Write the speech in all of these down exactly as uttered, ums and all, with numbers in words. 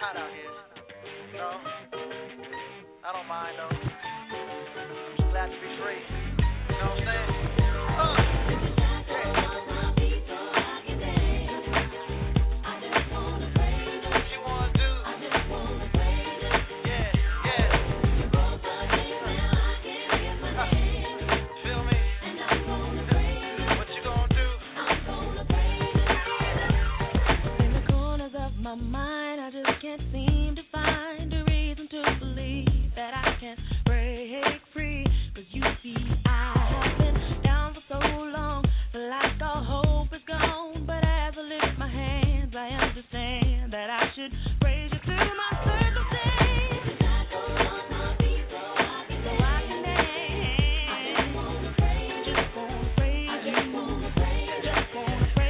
hot out here. You know, I don't mind though. Just glad to be free. You know what I'm saying? Uh. Mind, I just can't seem to find a reason to believe that I can break free. Cause you see, I have been down for so long, feel like all hope is gone. But as I lift my hands, I understand that I should praise you through my circumstance. I go on my feet so I can so I can dance. I just wanna praise you. Just wanna praise you. I just wanna praise you. Just wanna praise you.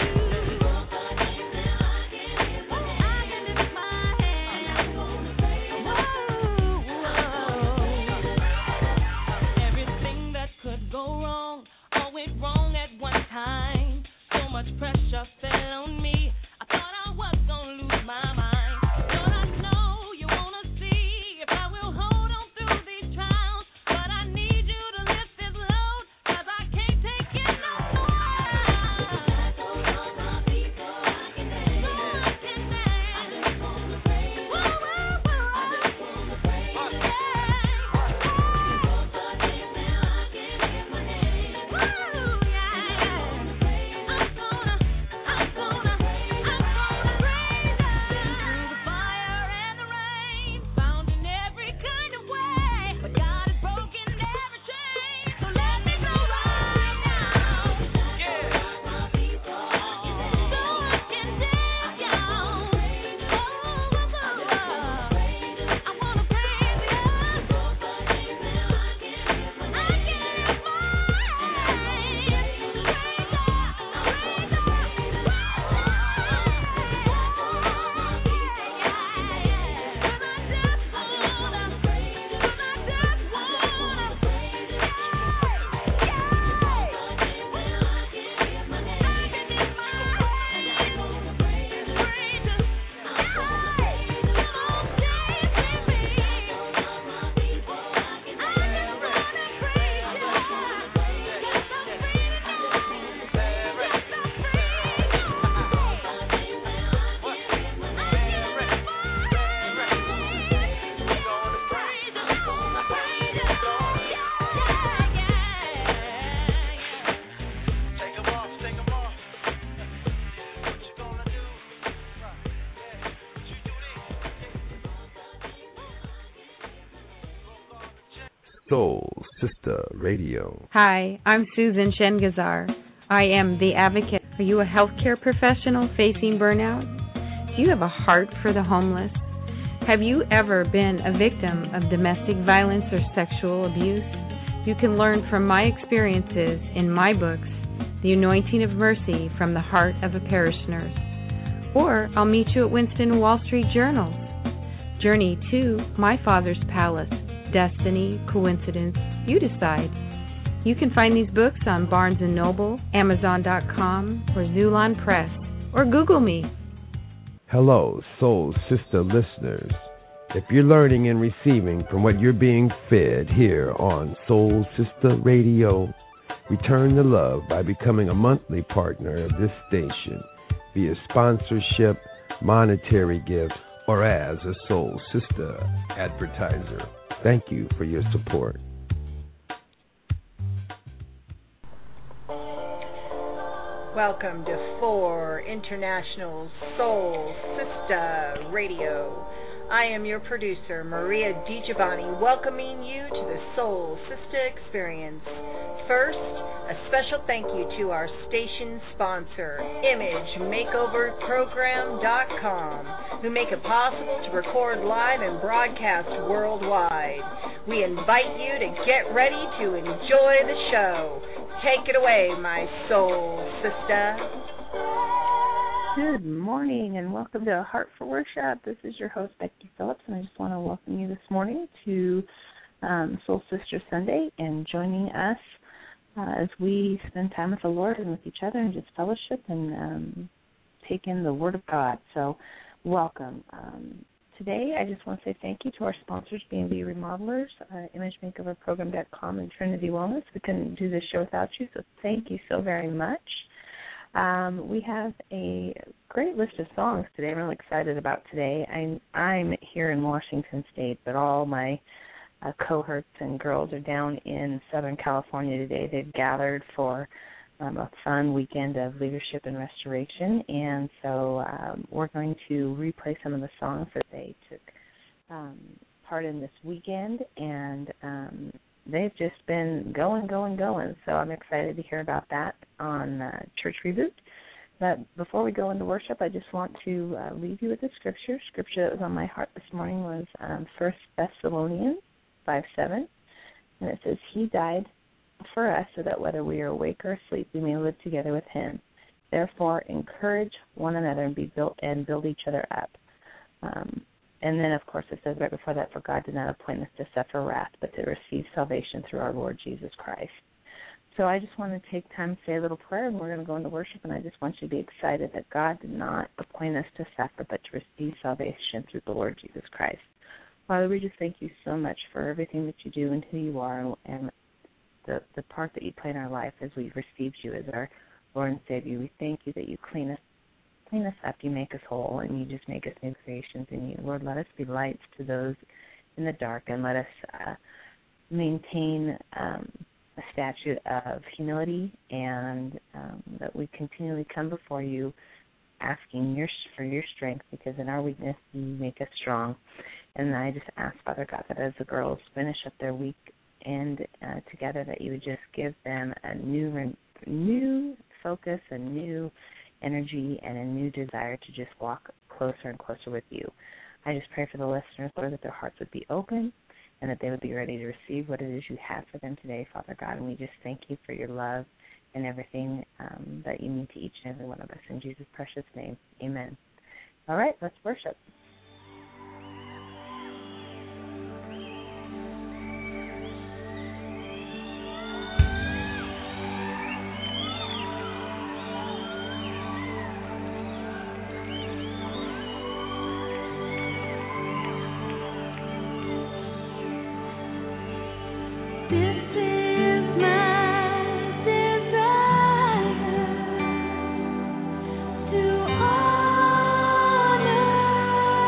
Pressure fell on me. I thought I was gonna lose my mind. Lord, I know you wanna see if I will hold on through these trials. But I need you to lift this load, cause I can't take it no more. I go on my feet so I can dance. So I can dance. I just wanna praise you. Whoa, whoa, whoa. I just wanna praise you. Yeah. Both the days now I can lift my hands. Woo, yeah. Soul Sister Radio. Hi, I'm Susan Shengazar. I am the advocate. Are you a healthcare professional facing burnout? Do you have a heart for the homeless? Have you ever been a victim of domestic violence or sexual abuse? You can learn from my experiences in my books, The Anointing of Mercy from the Heart of a Parish Nurse. Or I'll meet you at Winston Wall Street Journals. Journey to My Father's Palace. Destiny, coincidence, you decide. You can find these books on Barnes and Noble, Amazon dot com, or Zulon Press, or Google me. Hello, Soul Sister listeners. If you're learning and receiving from what you're being fed here on Soul Sister Radio, return the love by becoming a monthly partner of this station via sponsorship, monetary gifts, or as a Soul Sister advertiser. Thank you for your support. Welcome to Four International Soul Sister Radio. I am your producer, Maria DiGiovanni, welcoming you to the Soul Sister Experience. First, a special thank you to our station sponsor, Image Makeover Program dot com, who make it possible to record live and broadcast worldwide. We invite you to get ready to enjoy the show. Take it away, my soul sister. Good morning and welcome to Heart for Worship. This is your host, Becky Phillips, and I just want to welcome you this morning to um, Soul Sister Sunday and joining us uh, as we spend time with the Lord and with each other and just fellowship and um, take in the Word of God. So welcome. Um, today, I just want to say thank you to our sponsors, B and B Remodelers, uh, image makeover program dot com, and Trinity Wellness. We couldn't do this show without you, so thank you so very much. Um, we have a great list of songs today. I'm really excited about today. I'm, I'm here in Washington State, but all my uh, cohorts and girls are down in Southern California today. They've gathered for um, a fun weekend of leadership and restoration, and so um, we're going to replay some of the songs that they took um, part in this weekend, and um, they've just been going, going, going. So I'm excited to hear about that on uh, Church Reboot. But before we go into worship, I just want to uh, leave you with the scripture. Scripture that was on my heart this morning was um, First Thessalonians five seven. And it says, He died for us so that whether we are awake or asleep, we may live together with Him. Therefore, encourage one another and be built and build each other up. Um, And then, of course, it says right before that, for God did not appoint us to suffer wrath, but to receive salvation through our Lord Jesus Christ. So I just want to take time to say a little prayer, and we're going to go into worship, and I just want you to be excited that God did not appoint us to suffer, but to receive salvation through the Lord Jesus Christ. Father, we just thank you so much for everything that you do and who you are, and the, the part that you play in our life as we've received you as our Lord and Savior. We thank you that you clean us Clean us up, you make us whole, and you just make us new creations in you. Lord, let us be lights to those in the dark, and let us uh, maintain um, a statute of humility, and um, that we continually come before you asking your, for your strength, because in our weakness you make us strong. And I just ask, Father God, that as the girls finish up their week and uh, together, that you would just give them a new, new focus, a new energy, and a new desire to just walk closer and closer with you. I just pray for the listeners, Lord, that their hearts would be open and that they would be ready to receive what it is you have for them today, Father God. And we just thank you for your love and everything um, that you mean to each and every one of us. In Jesus' precious name, amen. All right, let's worship. To honor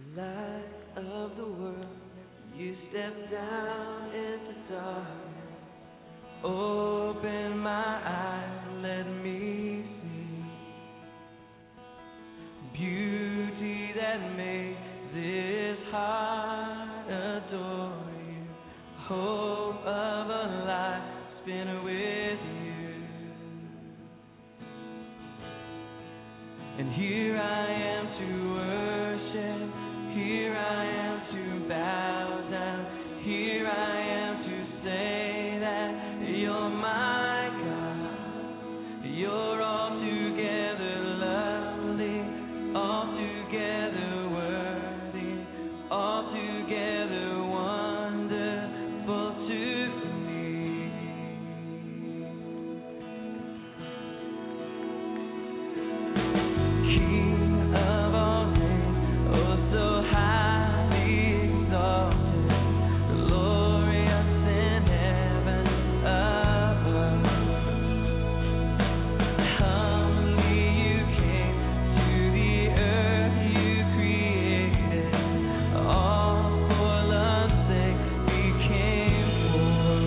light of the world, you stepped down into darkness. Open my eyes, let me see beauty that makes this heart adore you. Hope of a life spent with you. And here I am to worship, here I am to bow down, here I am to say that you're my God. You're altogether lovely, altogether worthy, altogether wonderful to me. King of all things, oh so highly exalted, glorious in heaven above. Humbly you came to the earth you created, all for love's sake became poor.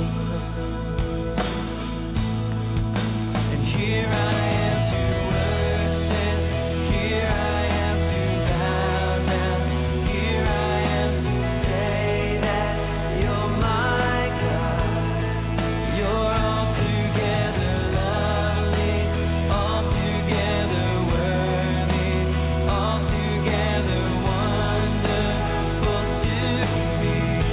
And here I am to worship, here I am to bow down, here I am to say that you're my God. You're altogether lovely, altogether worthy, altogether wonderful to me.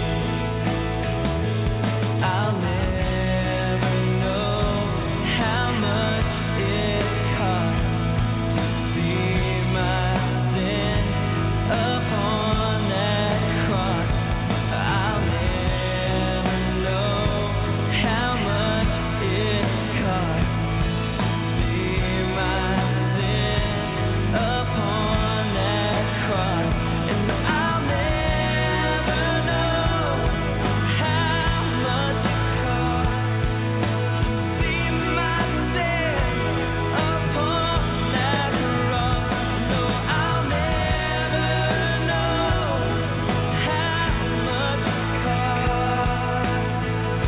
I'll never know how much it costs to see my sin upon that cross. I'll never know how much it costs to see my sin upon that cross. And I'll never know how much it costs to see my sin upon that cross. No, I'll never know how much it costs.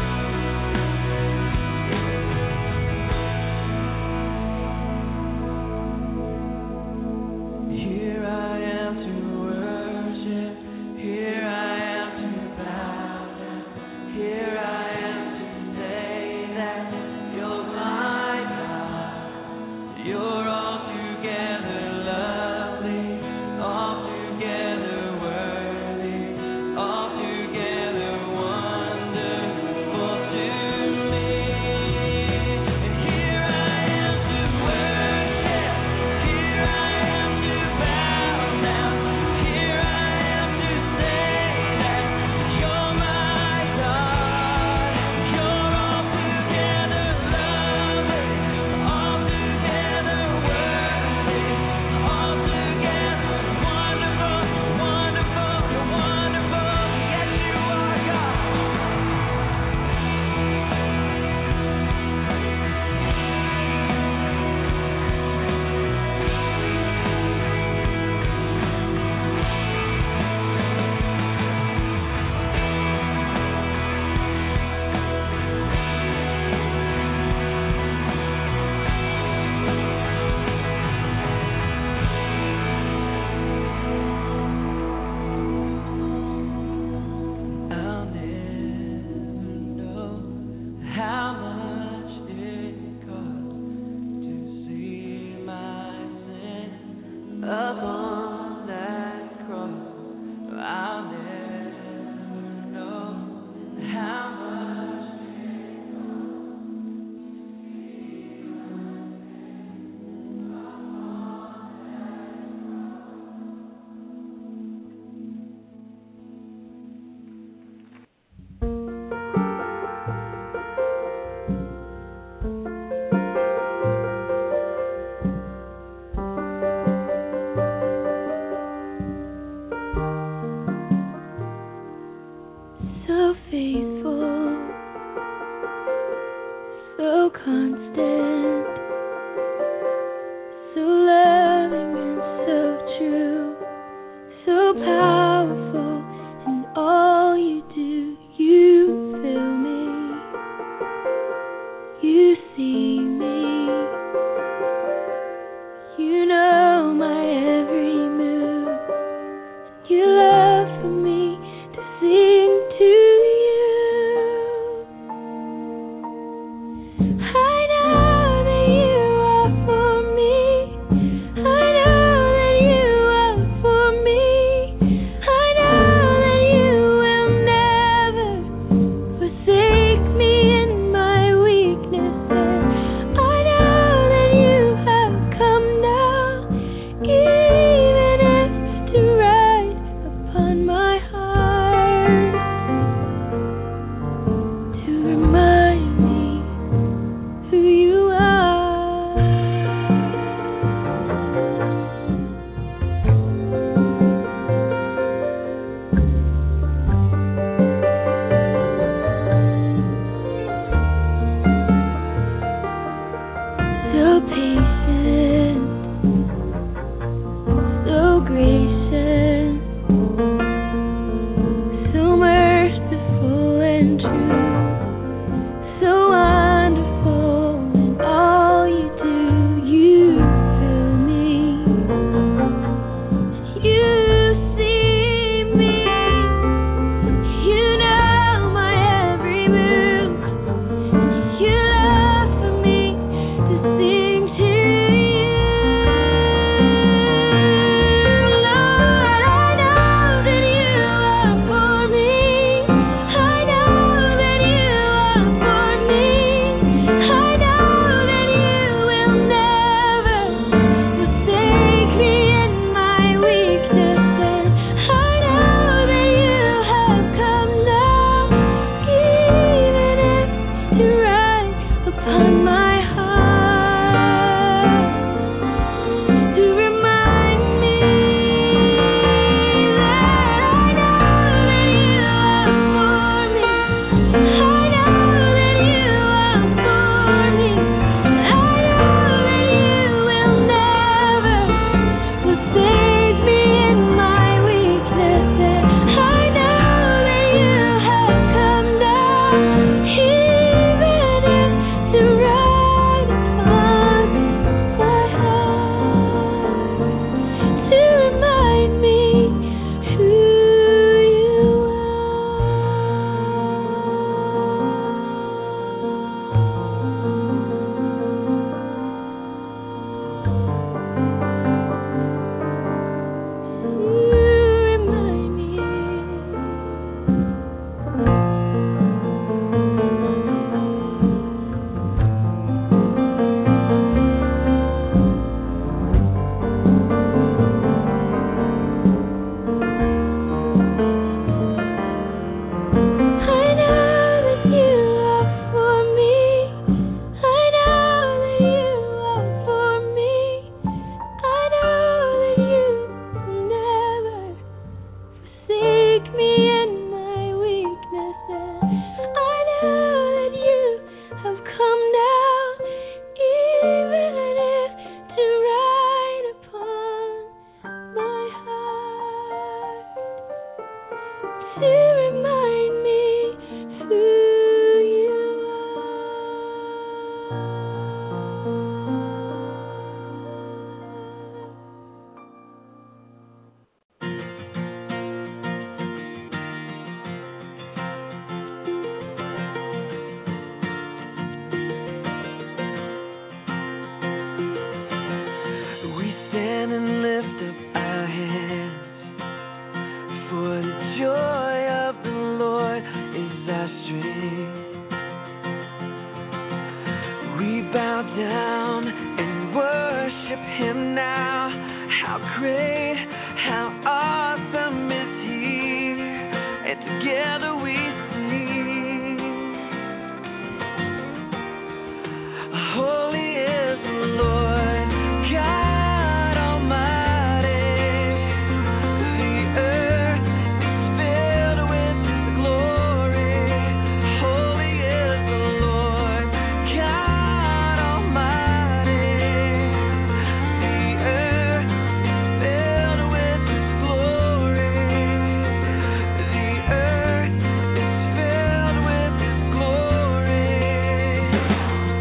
Here I am to worship, here I am to bow down, here I am to say that you're my God. You're altogether lovely, altogether worthy, altogether wonderful to me. And here I am to worship, here I am to bow down, here I am to say that you're my God. You're altogether lovely, altogether worthy, altogether wonderful, wonderful, wonderful. Yes, you are God. I'll never know how much it costs to see my sin upon that cross. I'll never know how much it So faithful, so constant, so loving and so true, so powerful. You see me. You know my every move. You love for me to sing to you. I know that you are for me. I know that you are for me. I know that you will never forsake me in my weakness. I know that you have come now, even if to ride upon my heart, to remind me who you are. So patient, so gracious, so merciful and true, so wonderful in all you do. You fill me. You see me. You know my every move. You love for me to sing to you. Lord, I know that you are for me. I know that you are for me. I know that you will never forsake me in my weakness. And I know that you have come now, even if to ride upon my heart, to remind me that I know that you are for me. I know that you are for me. I know that you will never forsake me in my weakness. And I know that you have come down, even if to ride upon my heart, to remind me who you are. You remind me. I know that you are for me. I know that you are for me. I know that you will never forsake me in my weakness. And I know that you have come down, even if to ride upon my heart, to remind me who you We stand and lift up our hands, for the joy of the Lord is our strength. We bow down and worship Him now. How great, how awesome is He, and together we sing. Holy is the Lord God Almighty. The earth is filled with His glory. Holy is the Lord God Almighty. The earth is filled with His glory. The earth is filled with His glory.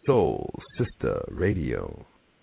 Soul Sister Radio.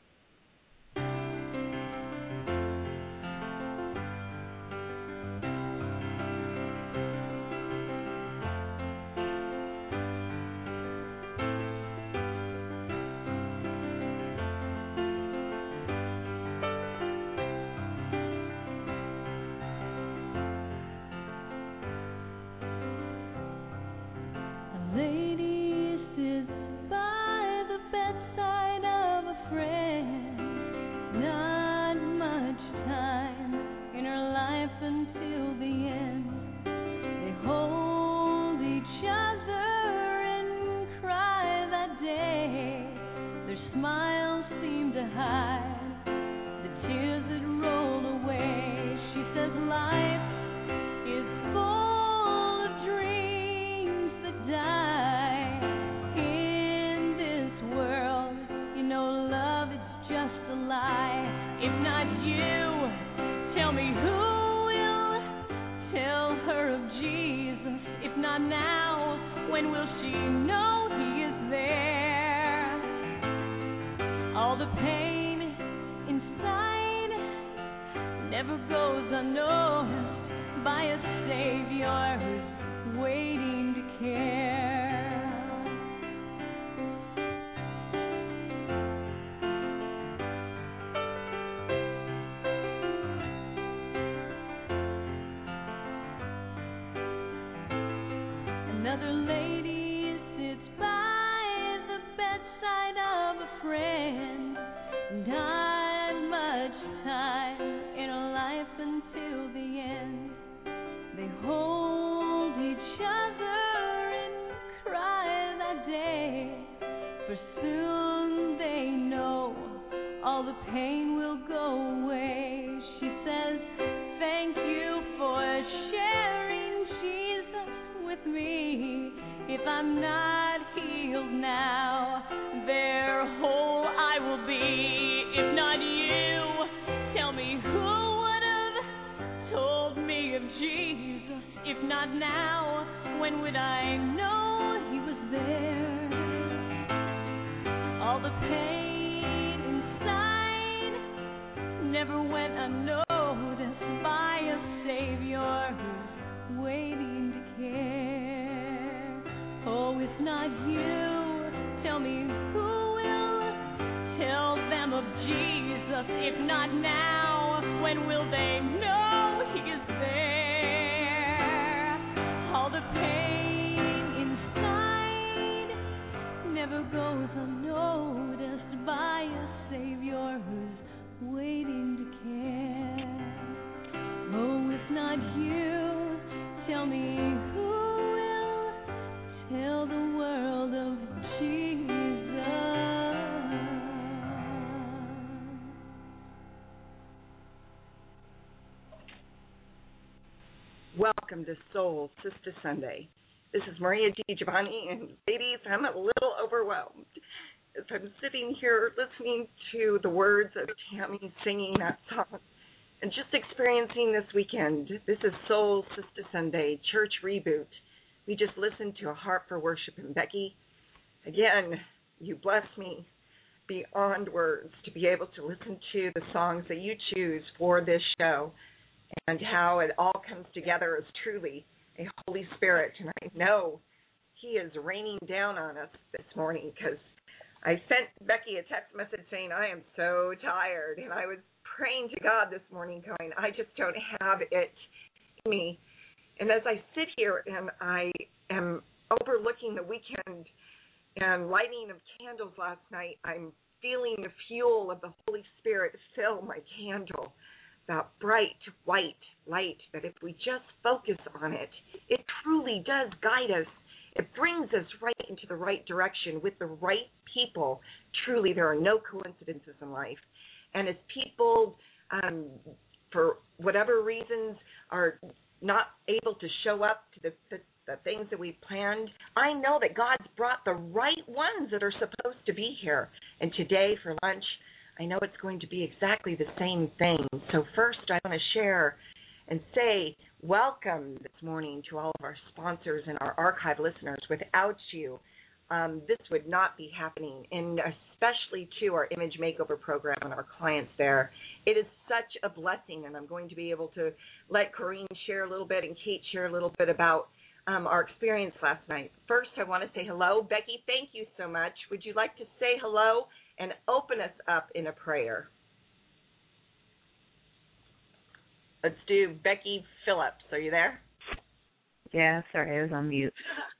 Welcome to Soul Sister Sunday. This is Maria DiGiovanni, and ladies, I'm a little overwhelmed as I'm sitting here listening to the words of Tammy singing that song and just experiencing this weekend. This is Soul Sister Sunday, Church Reboot. We just listened to A Heart for Worship, and Becky, again, you bless me beyond words to be able to listen to the songs that you choose for this show, and how it all comes together as truly a Holy Spirit. And I know He is raining down on us this morning, because I sent Becky a text message saying, I am so tired. And I was praying to God this morning going, I just don't have it in me. And as I sit here and I am overlooking the weekend and lighting of candles last night, I'm feeling the fuel of the Holy Spirit fill my candle. That bright white light that if we just focus on it, it truly does guide us. It brings us right into the right direction with the right people. Truly, there are no coincidences in life. And as people, um, for whatever reasons, are not able to show up to the, the, the things that we've planned, I know that God's brought the right ones that are supposed to be here. And today for lunch, I know it's going to be exactly the same thing. So first, I want to share and say welcome this morning to all of our sponsors and our archive listeners. Without you, um, this would not be happening, and especially to our image makeover program and our clients there. It is such a blessing, and I'm going to be able to let Corrine share a little bit and Kate share a little bit about um, our experience last night. First, I want to say hello. Becky, thank you so much. Would you like to say hello and open us up in a prayer? Let's do Becky Phillips. Are you there? Yeah, sorry, I was on mute.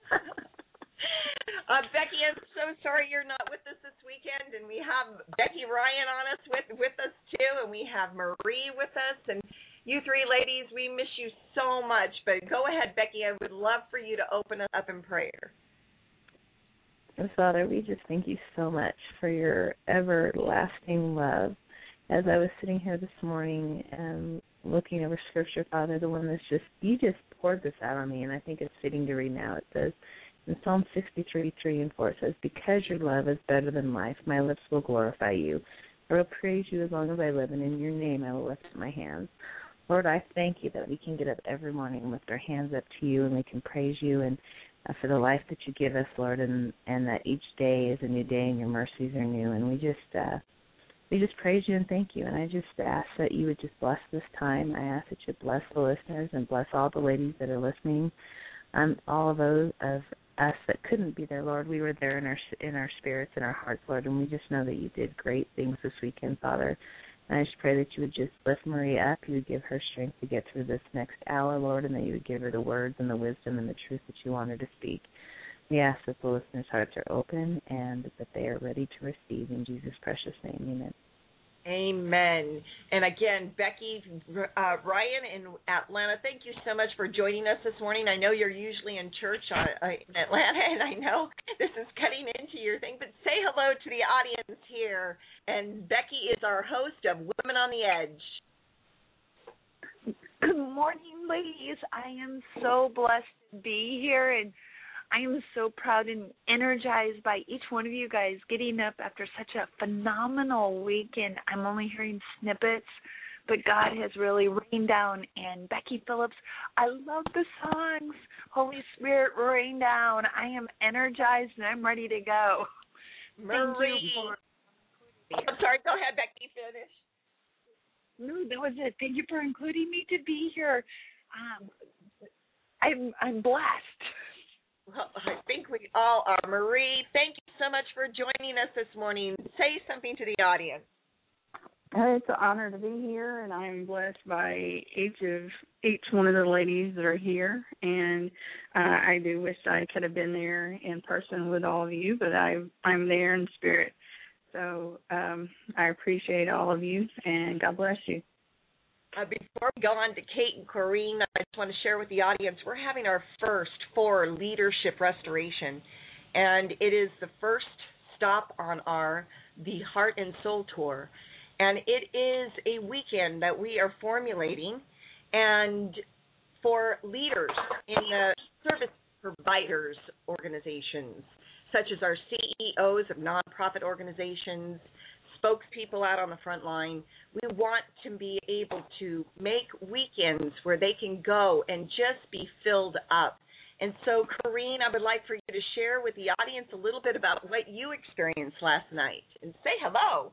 Uh, Becky, I'm so sorry you're not with us this weekend, and we have Becky Ryan on us with, with us too, and we have Marie with us, and you three ladies, we miss you so much, but go ahead, Becky, I would love for you to open us up in prayer. Father, we just thank you so much for your everlasting love. As I was sitting here this morning and looking over Scripture, Father, the one that's just, you just poured this out on me, and I think it's fitting to read now. It says, in Psalm sixty-three, three and four, it says, because your love is better than life, my lips will glorify you. I will praise you as long as I live, and in your name I will lift my hands. Lord, I thank you that we can get up every morning and lift our hands up to you, and we can praise you and uh, for the life that you give us, Lord, and, and that each day is a new day and your mercies are new. And we just uh, we just praise you and thank you. And I just ask that you would just bless this time. I ask that you bless the listeners and bless all the ladies that are listening, um, all of those of us that couldn't be there, Lord. We were there in our in our spirits and our hearts, Lord, and we just know that you did great things this weekend, Father. And I just pray that you would just lift Maria up, you would give her strength to get through this next hour, Lord, and that you would give her the words and the wisdom and the truth that you want her to speak. We ask that the listeners' hearts are open and that they are ready to receive. In Jesus' precious name, amen. Amen. And again, Becky uh, Ryan in Atlanta, thank you so much for joining us this morning. I know you're usually in church uh, in Atlanta, and I know this is cutting into your thing, but say hello to the audience here. And Becky is our host of Women on the Edge. Good morning, ladies. I am so blessed to be here, and I am so proud and energized by each one of you guys getting up after such a phenomenal weekend. I'm only hearing snippets, but God has really rained down. And Becky Phillips, I love the songs. Holy Spirit, rain down. I am energized, and I'm ready to go. Marie. Thank you for I'm sorry, go ahead, Becky, finish. No, that was it. Thank you for including me to be here. Um, I'm I'm blessed. Well, I think we all are. Marie, thank you so much for joining us this morning. Say something to the audience. It's an honor to be here, and I'm blessed by each of each one of the ladies that are here. And uh, I do wish I could have been there in person with all of you, but I, I'm there in spirit. So um, I appreciate all of you, and God bless you. Uh, before we go on to Kate and Corrine, I just want to share with the audience, we're having our first for Leadership Restoration, and it is the first stop on our The Heart and Soul Tour. And it is a weekend that we are formulating and for leaders in the service providers organizations, such as our C E Os of nonprofit organizations, spokespeople out on the front line. We want to be able to make weekends where they can go and just be filled up. And so, Corrine, I would like for you to share with the audience a little bit about what you experienced last night and say hello.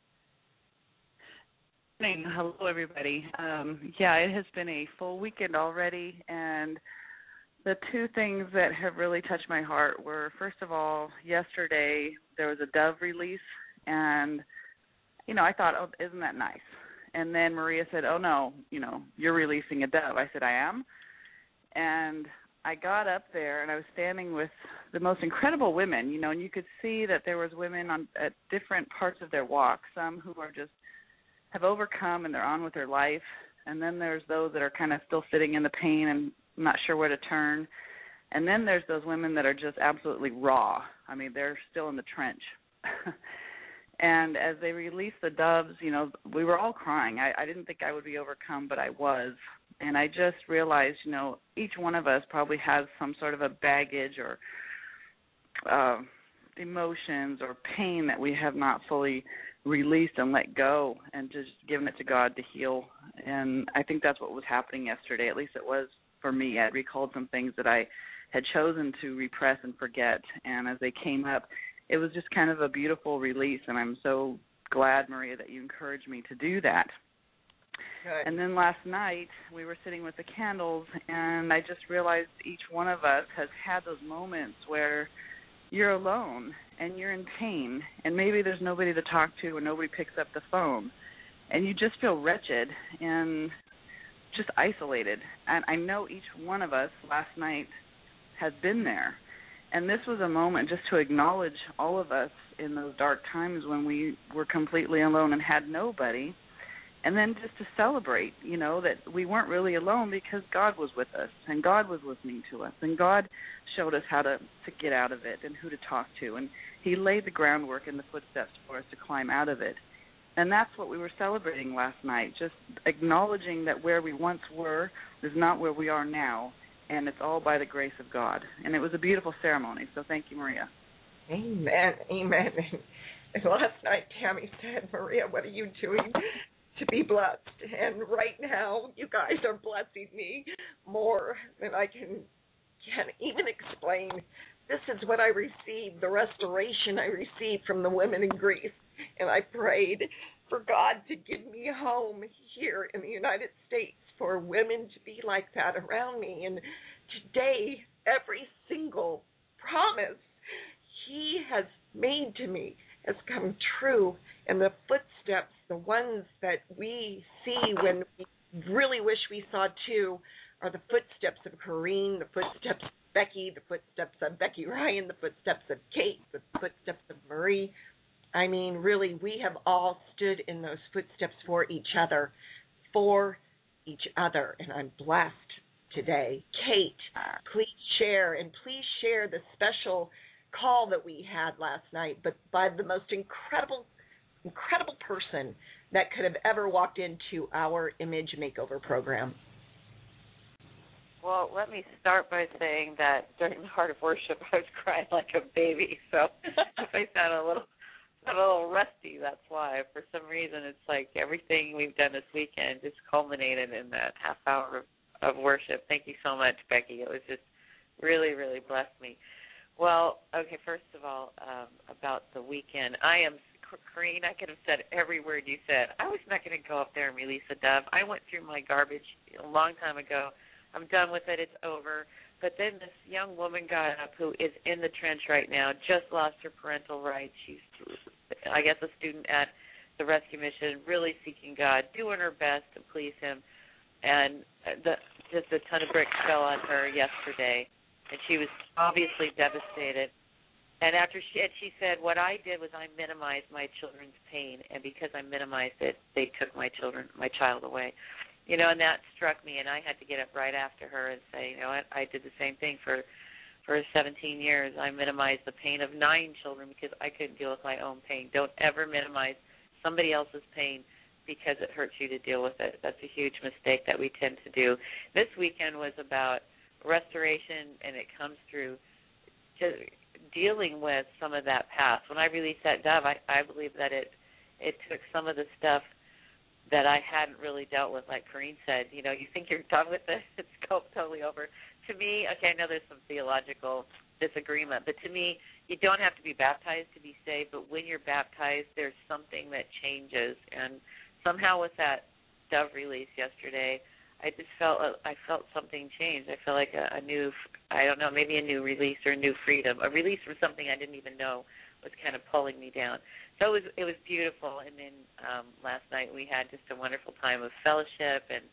Hello, everybody. Um, yeah, it has been a full weekend already, and the two things that have really touched my heart were, first of all, yesterday there was a Dove release, and, you know, I thought, oh, isn't that nice? And then Maria said, oh, no, you know, you're releasing a Dove. I said, I am. And I got up there, and I was standing with the most incredible women, you know, and you could see that there was women on at different parts of their walk, some who are just have overcome and they're on with their life, and then there's those that are kind of still sitting in the pain and not sure where to turn, and then there's those women that are just absolutely raw. I mean, they're still in the trench. And as they released the Doves, you know, we were all crying. I, I didn't think I would be overcome, but I was, and I just realized, you know, each one of us probably has some sort of a baggage or uh, emotions or pain that we have not fully released and let go and just given it to God to heal. And I think that's what was happening yesterday. At least it was for me. I recalled some things that I had chosen to repress and forget. And as they came up, it was just kind of a beautiful release, and I'm so glad, Maria, that you encouraged me to do that. Good. And then last night, we were sitting with the candles, and I just realized each one of us has had those moments where you're alone and you're in pain, and maybe there's nobody to talk to or nobody picks up the phone, and you just feel wretched and just isolated. And I know each one of us last night has been there. And this was a moment just to acknowledge all of us in those dark times when we were completely alone and had nobody. And then just to celebrate, you know, that we weren't really alone because God was with us and God was listening to us and God showed us how to, to get out of it and who to talk to. And he laid the groundwork and the footsteps for us to climb out of it. And that's what we were celebrating last night, just acknowledging that where we once were is not where we are now, and it's all by the grace of God. And it was a beautiful ceremony, so thank you, Maria. Amen, amen. And last night, Tammy said, Maria, what are you doing to be blessed? And right now, you guys are blessing me more than I can, can even explain. This is what I received, the restoration I received from the women in Greece. And I prayed for God to give me a home here in the United States for women to be like that around me. And today, every single promise he has made to me has come true. And the footsteps, the ones that we see when we really wish we saw too, are the footsteps of Corrine, the footsteps of Becky, the footsteps of Becky Ryan, the footsteps of Kate, the footsteps of Marie. I mean, really, we have all stood in those footsteps for each other, for each other, and I'm blessed today. Kate, please share, and please share the special call that we had last night, but by the most incredible, incredible person that could have ever walked into our image makeover program. Well, let me start by saying that during the Heart of Worship, I was crying like a baby, so if I sound a little a little rusty, that's why. For some reason, it's like everything we've done this weekend just culminated in that half hour of, of worship. Thank you so much, Becky. It was just really, really blessed me. Well, okay, first of all, um, about the weekend, I am, Corrine, I could have said every word you said. I was not going to go up there and release a dove. I went through my garbage a long time ago. I'm done with it. It's over. But then this young woman got up who is in the trench right now, just lost her parental rights. She's, I guess, a student at the Rescue Mission, really seeking God, doing her best to please him. And the, just a ton of bricks fell on her yesterday, and she was obviously devastated. And after she, and she said, what I did was I minimized my children's pain, and because I minimized it, they took my children, my child away. You know, and that struck me, and I had to get up right after her and say, you know what, I did the same thing for for seventeen years. I minimized the pain of nine children because I couldn't deal with my own pain. Don't ever minimize somebody else's pain because it hurts you to deal with it. That's a huge mistake that we tend to do. This weekend was about restoration, and it comes through just dealing with some of that past. When I released that dove, I, I believe that it it took some of the stuff that I hadn't really dealt with, like Corrine said. You know, you think you're done with it, it's totally over. To me, okay, I know there's some theological disagreement, but to me, you don't have to be baptized to be saved, but when you're baptized, there's something that changes. And somehow with that dove release yesterday, I just felt I felt something change. I felt like a, a new, I don't know, maybe a new release or a new freedom, a release from something I didn't even know was kind of pulling me down. So it was it was beautiful. And then um, last night we had just a wonderful time of fellowship and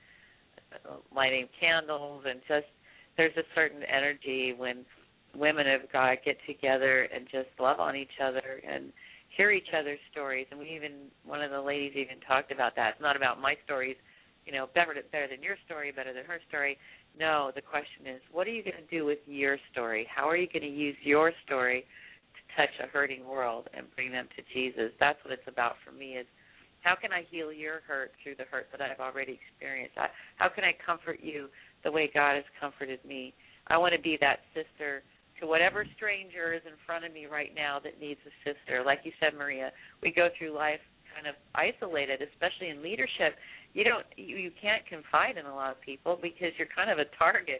lighting candles, and just there's a certain energy when women of God get together and just love on each other and hear each other's stories. And we even, one of the ladies even talked about that. It's not about my stories, you know, better, better than your story, better than her story. No, the question is, what are you going to do with your story? How are you going to use your story to touch a hurting world and bring them to Jesus? That's what it's about for me, is how can I heal your hurt through the hurt that I've already experienced? How can I comfort you the way God has comforted me? I want to be that sister to whatever stranger is in front of me right now that needs a sister. Like you said, Maria, we go through life kind of isolated, especially in leadership. You don't, you, you can't confide in a lot of people because you're kind of a target.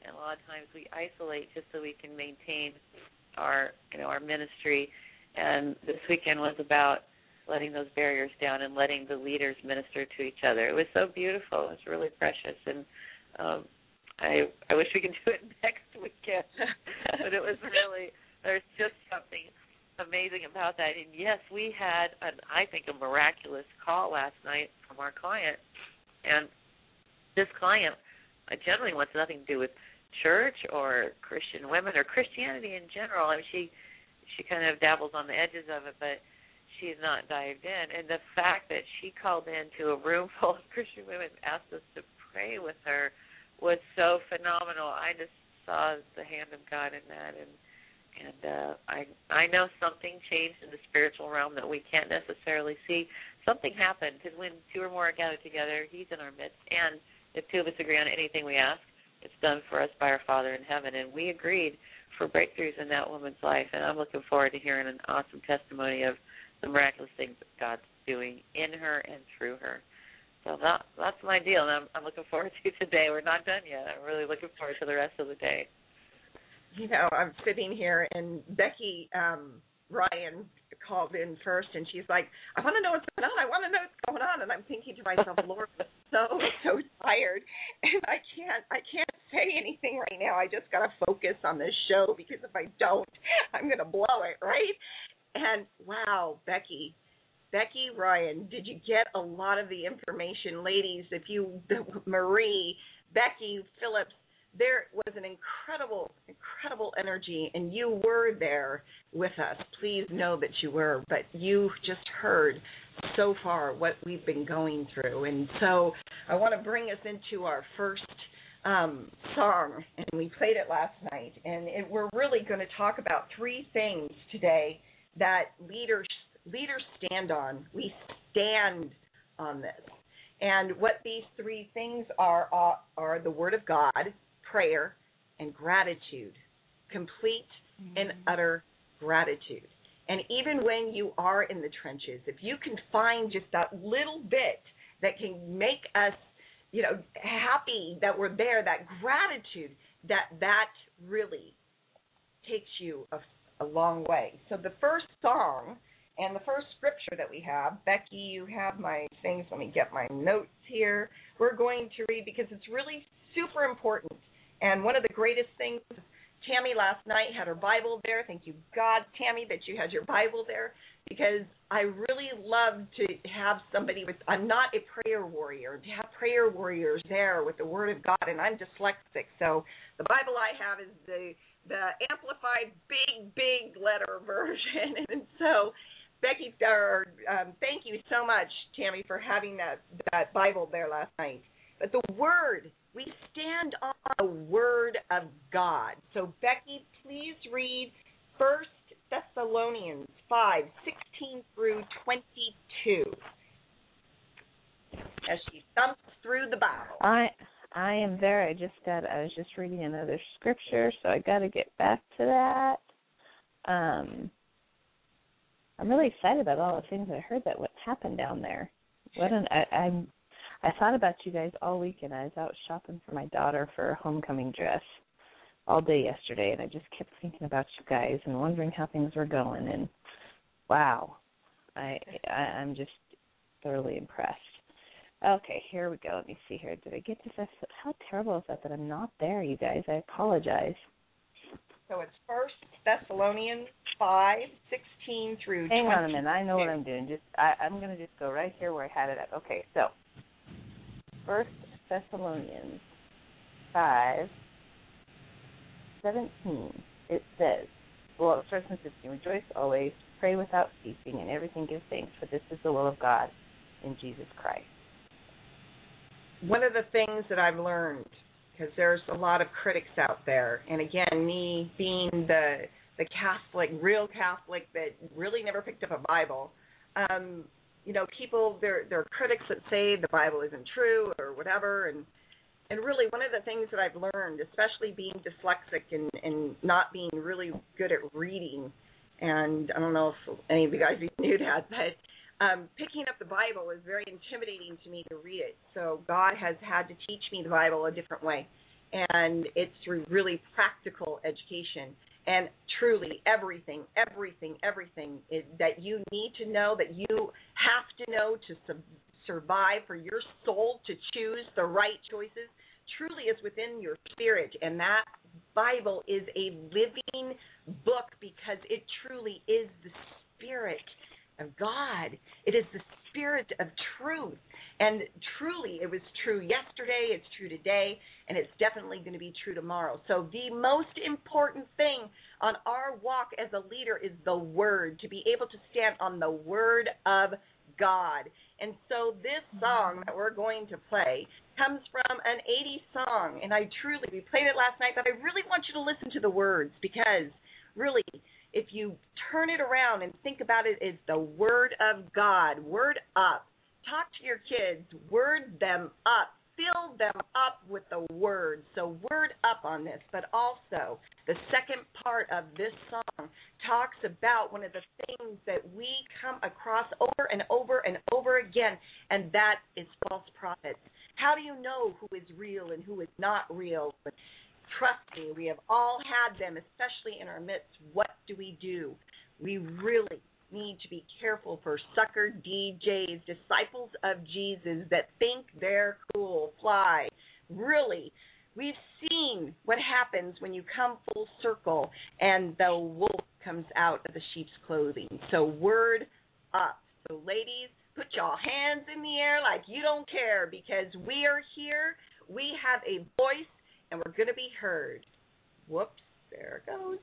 and a lot of times we isolate just so we can maintain our, you know, our ministry. And this weekend was about letting those barriers down and letting the leaders minister to each other. It was so beautiful. It was really precious, and um, I I wish we could do it next weekend. But it was really, there's just something amazing about that. And yes, we had, an, I think, a miraculous call last night from our client. And this client uh, generally wants nothing to do with church or Christian women or Christianity in general. I mean, she she kind of dabbles on the edges of it, but she's not dived in. And the fact that she called into a room full of Christian women and asked us to pray with her was so phenomenal. I just saw the hand of God in that, and and uh, I I know something changed in the spiritual realm that we can't necessarily see. Something happened, because when two or more are gathered together, He's in our midst, and if two of us agree on anything we ask, it's done for us by our Father in heaven. And we agreed for breakthroughs in that woman's life, and I'm looking forward to hearing an awesome testimony of the miraculous things that God's doing in her and through her. So that, that's my deal, and I'm, I'm looking forward to today. We're not done yet. I'm really looking forward to the rest of the day. You know, I'm sitting here, and Becky um, Ryan called in first, and she's like, I want to know what's going on. I want to know what's going on. And I'm thinking to myself, Lord, I'm so, so tired, and I can't, I can't say anything right now. I just got to focus on this show, because if I don't, I'm going to blow it, right? And, wow, Becky, Becky Ryan, did you get a lot of the information? Ladies, if you, Marie, Becky, Phillips, there was an incredible, incredible energy, and you were there with us. Please know that you were, but you just heard so far what we've been going through. And so I want to bring us into our first um, song, and we played it last night. And it, we're really going to talk about three things today that leaders leaders stand on. We stand on this. And what these three things are are, are the Word of God, prayer, and gratitude, complete mm-hmm. and utter gratitude. And even when you are in the trenches, if you can find just that little bit that can make us, you know, happy that we're there, that gratitude, that that really takes you a, a long way. So the first song and the first scripture that we have, Becky, you have my things. Let me get my notes here. We're going to read, because it's really super important. And one of the greatest things, Tammy last night had her Bible there. Thank you, God, Tammy, that you had your Bible there, because I really love to have somebody with, I'm not a prayer warrior, to have prayer warriors there with the Word of God, and I'm dyslexic. So the Bible I have is the, the amplified big, big letter version. And so Becky, or, um, thank you so much, Tammy, for having that, that Bible there last night. But the Word, we stand on the Word of God. So, Becky, please read First Thessalonians five, sixteen through twenty-two, as she thumps through the Bible. I I am there. I just got, I was just reading another scripture, so I got to get back to that. Um, I'm really excited about all the things I heard that what happened down there. What an, I, I'm. I thought about you guys all weekend. I was out shopping for my daughter for her homecoming dress all day yesterday, and I just kept thinking about you guys and wondering how things were going. And wow, I, I I'm just thoroughly impressed. Okay, here we go. Let me see here. Did I get this? How terrible is that that I'm not there, you guys? I apologize. So it's First Thessalonians five, sixteen through Hang twenty-two. on a minute. I know what I'm doing. Just I, I'm going to just go right here where I had it at. Okay, so First Thessalonians five, seventeen. It says, well, it starts in fifteen. Rejoice always, pray without ceasing, and everything give thanks, for this is the will of God in Jesus Christ. One of the things that I've learned, because there's a lot of critics out there, and again, me being the the Catholic, real Catholic that really never picked up a Bible, um, you know, people, there there are critics that say the Bible isn't true or whatever, and and really one of the things that I've learned, especially being dyslexic and, and not being really good at reading, and I don't know if any of you guys even knew that, but um, picking up the Bible is very intimidating to me to read it. So God has had to teach me the Bible a different way. and it's through really practical education. And truly, everything, everything, everything is, that you need to know, that you have to know to su- survive, for your soul to choose the right choices, truly is within your spirit. And that Bible is a living book because it truly is the Spirit of God. It is the Spirit of truth. And truly, it was true yesterday, it's true today, and it's definitely going to be true tomorrow. So the most important thing on our walk as a leader is the Word, to be able to stand on the Word of God. And so this song that we're going to play comes from an eighties song, and I truly, we played it last night, but I really want you to listen to the words, because really, if you turn it around and think about it as the Word of God, word up. Talk to your kids, word them up, fill them up with the Word. So word up on this, but also the second part of this song talks about one of the things that we come across over and over and over again, and that is false prophets. How do you know who is real and who is not real? Trust me, we have all had them, especially in our midst. What do we do? We really need to be careful for sucker D Js, disciples of Jesus that think they're cool, fly. Really, we've seen what happens when you come full circle and the wolf comes out of the sheep's clothing. So word up. So ladies, put your hands in the air like you don't care, because we are here, we have a voice, and we're going to be heard. Whoops, there it goes.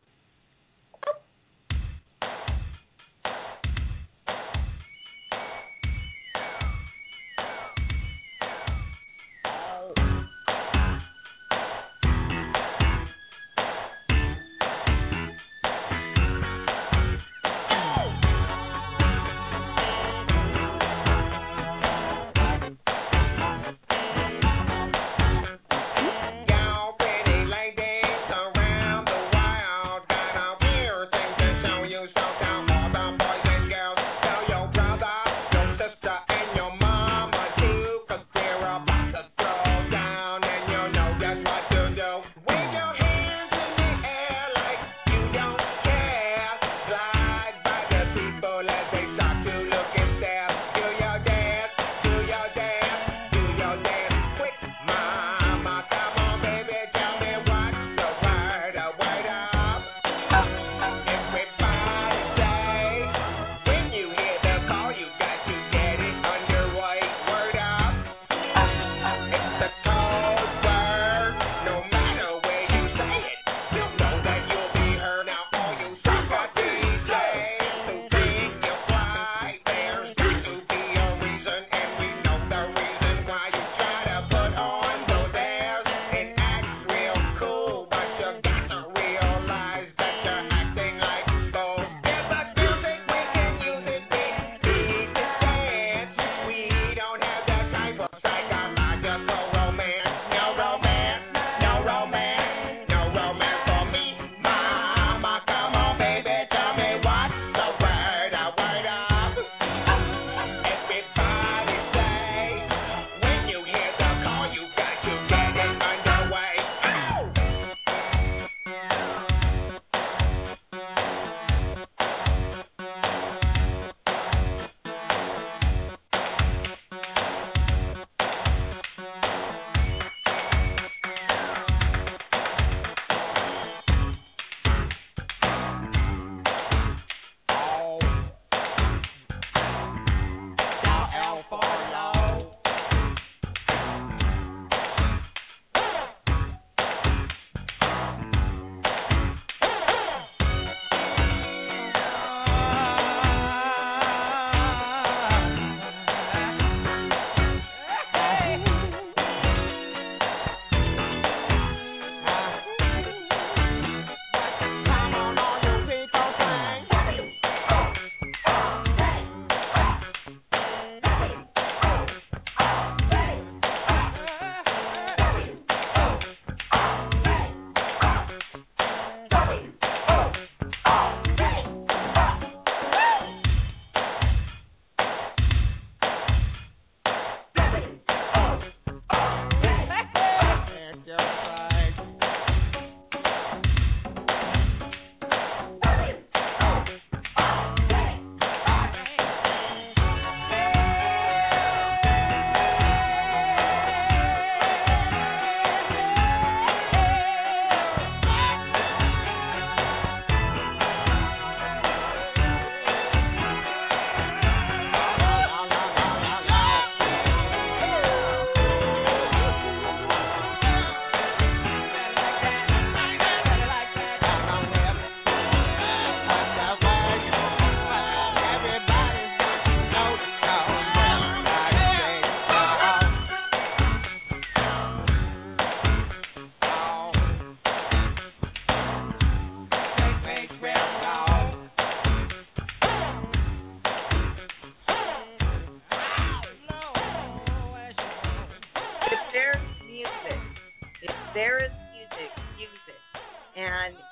Y'all pretty ladies around the world.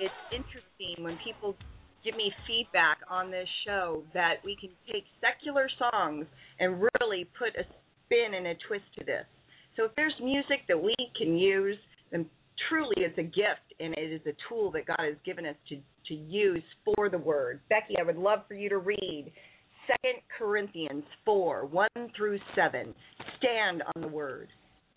it's interesting when people give me feedback on this show that we can take secular songs and really put a spin and a twist to this. So if there's music that we can use, then truly it's a gift, and it is a tool that God has given us to, to use for the Word. Becky, I would love for you to read Second Corinthians four, one through seven. Stand on the Word.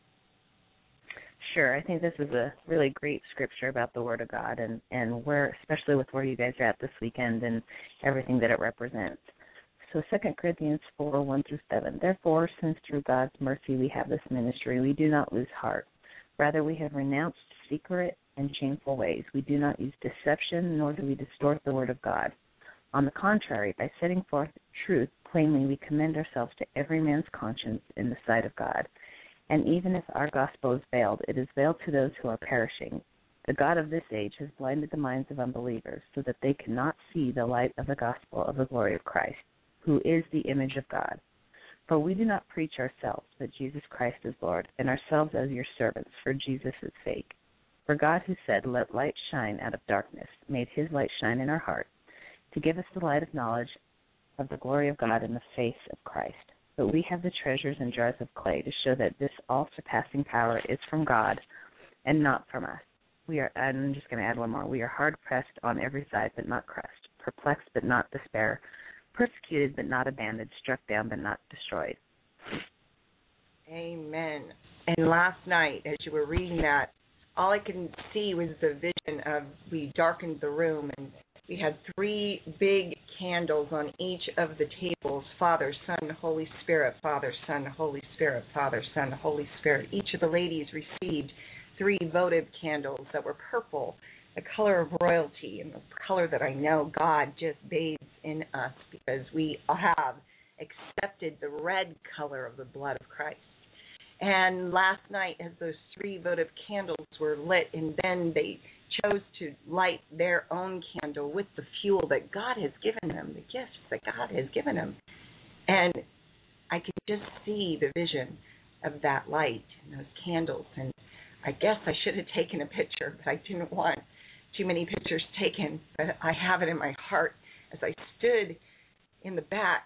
Sure. I think this is a really great scripture about the Word of God, and, and where, especially with where you guys are at this weekend and everything that it represents. So Second Corinthians four, one through seven. Therefore, since through God's mercy we have this ministry, we do not lose heart. Rather, we have renounced secret and shameful ways. We do not use deception, nor do we distort the word of God. On the contrary, by setting forth truth plainly, we commend ourselves to every man's conscience in the sight of God. And even if our gospel is veiled, it is veiled to those who are perishing. The God of this age has blinded the minds of unbelievers, so that they cannot see the light of the gospel of the glory of Christ, who is the image of God. For we do not preach ourselves, but Jesus Christ is Lord, and ourselves as your servants for Jesus' sake. For God, who said, "Let light shine out of darkness," made his light shine in our hearts, to give us the light of knowledge of the glory of God in the face of Christ. But we have the treasures in jars of clay to show that this all-surpassing power is from God and not from us. We are, and I'm just going to add one more, we are hard-pressed on every side but not crushed, perplexed but not despair, persecuted but not abandoned, struck down but not destroyed. Amen. And last night, as you were reading that, all I could see was the vision of, we darkened the room, and we had three big candles on each of the tables, Father, Son, Holy Spirit, Father, Son, Holy Spirit, Father, Son, Holy Spirit. Each of the ladies received three votive candles that were purple, the color of royalty, and the color that I know God just bathes in us because we have accepted the red color of the blood of Christ. And last night, as those three votive candles were lit, and then they chose to light their own candle with the fuel that God has given them, the gifts that God has given them. And I could just see the vision of that light and those candles. And I guess I should have taken a picture, but I didn't want too many pictures taken. But I have it in my heart as I stood in the back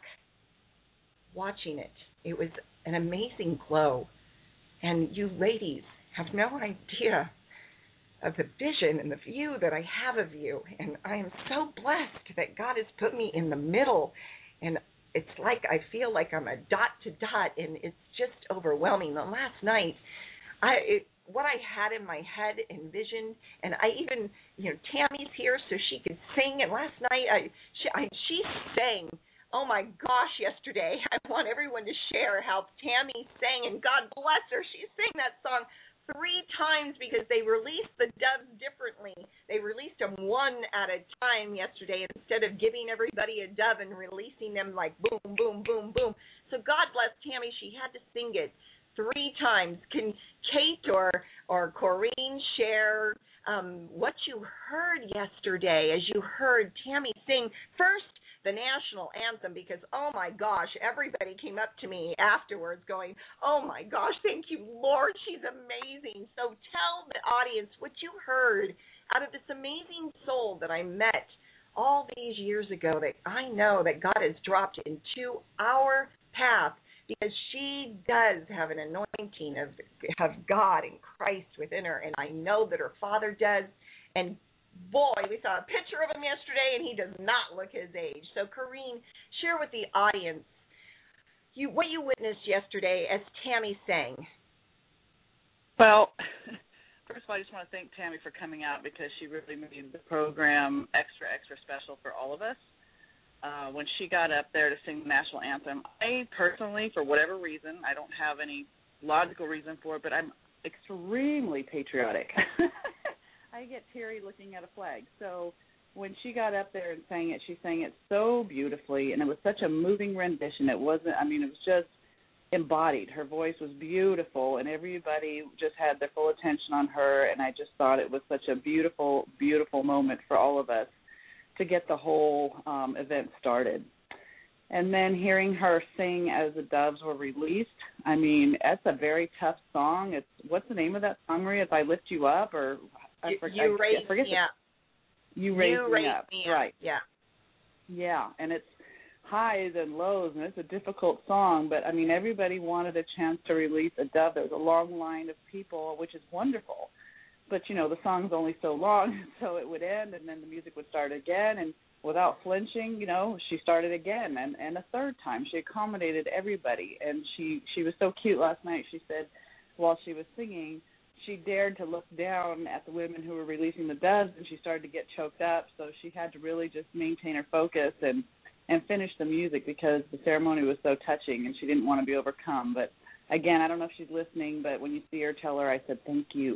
watching it. It was an amazing glow. And you ladies have no idea of the vision and the view that I have of you. And I am so blessed that God has put me in the middle. And it's like I feel like I'm a dot to dot, and it's just overwhelming. And last night, I it, what I had in my head envisioned, and I even, you know, Tammy's here so she could sing. And last night, I she, I, she sang. Oh, my gosh, yesterday. I want everyone to share how Tammy sang, and God bless her. She sang that song three times because they released the doves differently. They released them one at a time yesterday instead of giving everybody a dove and releasing them like boom, boom, boom, boom. So God bless Tammy. She had to sing it three times. Can Kate or, or Corrine share um, what you heard yesterday as you heard Tammy sing first the national anthem, because, oh, my gosh, everybody came up to me afterwards going, oh, my gosh, thank you, Lord, she's amazing. So tell the audience what you heard out of this amazing soul that I met all these years ago that I know that God has dropped into our path, because she does have an anointing of, of God and Christ within her, and I know that her father does, and boy, we saw a picture of him yesterday, and he does not look his age. So, Corrine, share with the audience you what you witnessed yesterday as Tammy sang. Well, first of all, I just want to thank Tammy for coming out, because she really made the program extra, extra special for all of us. Uh, when she got up there to sing the national anthem, I personally, for whatever reason, I don't have any logical reason for it, but I'm extremely patriotic. I get teary looking at a flag. So when she got up there and sang it, she sang it so beautifully, and it was such a moving rendition. It wasn't, I mean, it was just embodied. Her voice was beautiful, and everybody just had their full attention on her, and I just thought it was such a beautiful, beautiful moment for all of us to get the whole um, event started. And then hearing her sing as the doves were released, I mean, that's a very tough song. It's what's the name of that song, Maria? If I Lift You Up, or I, you, forget, you raise I forget me up. You Raised you Me raised Up. Me right. Up. Yeah. Yeah, and it's highs and lows, and it's a difficult song, but, I mean, everybody wanted a chance to release a dove. There was a long line of people, which is wonderful. But, you know, the song's only so long, so it would end, and then the music would start again, and without flinching, you know, she started again, and, and a third time. She accommodated everybody, and she, she was so cute last night. She said while she was singing, she dared to look down at the women who were releasing the doves, and she started to get choked up, so she had to really just maintain her focus and, and finish the music because the ceremony was so touching, and she didn't want to be overcome. But, again, I don't know if she's listening, but when you see her, tell her I said thank you.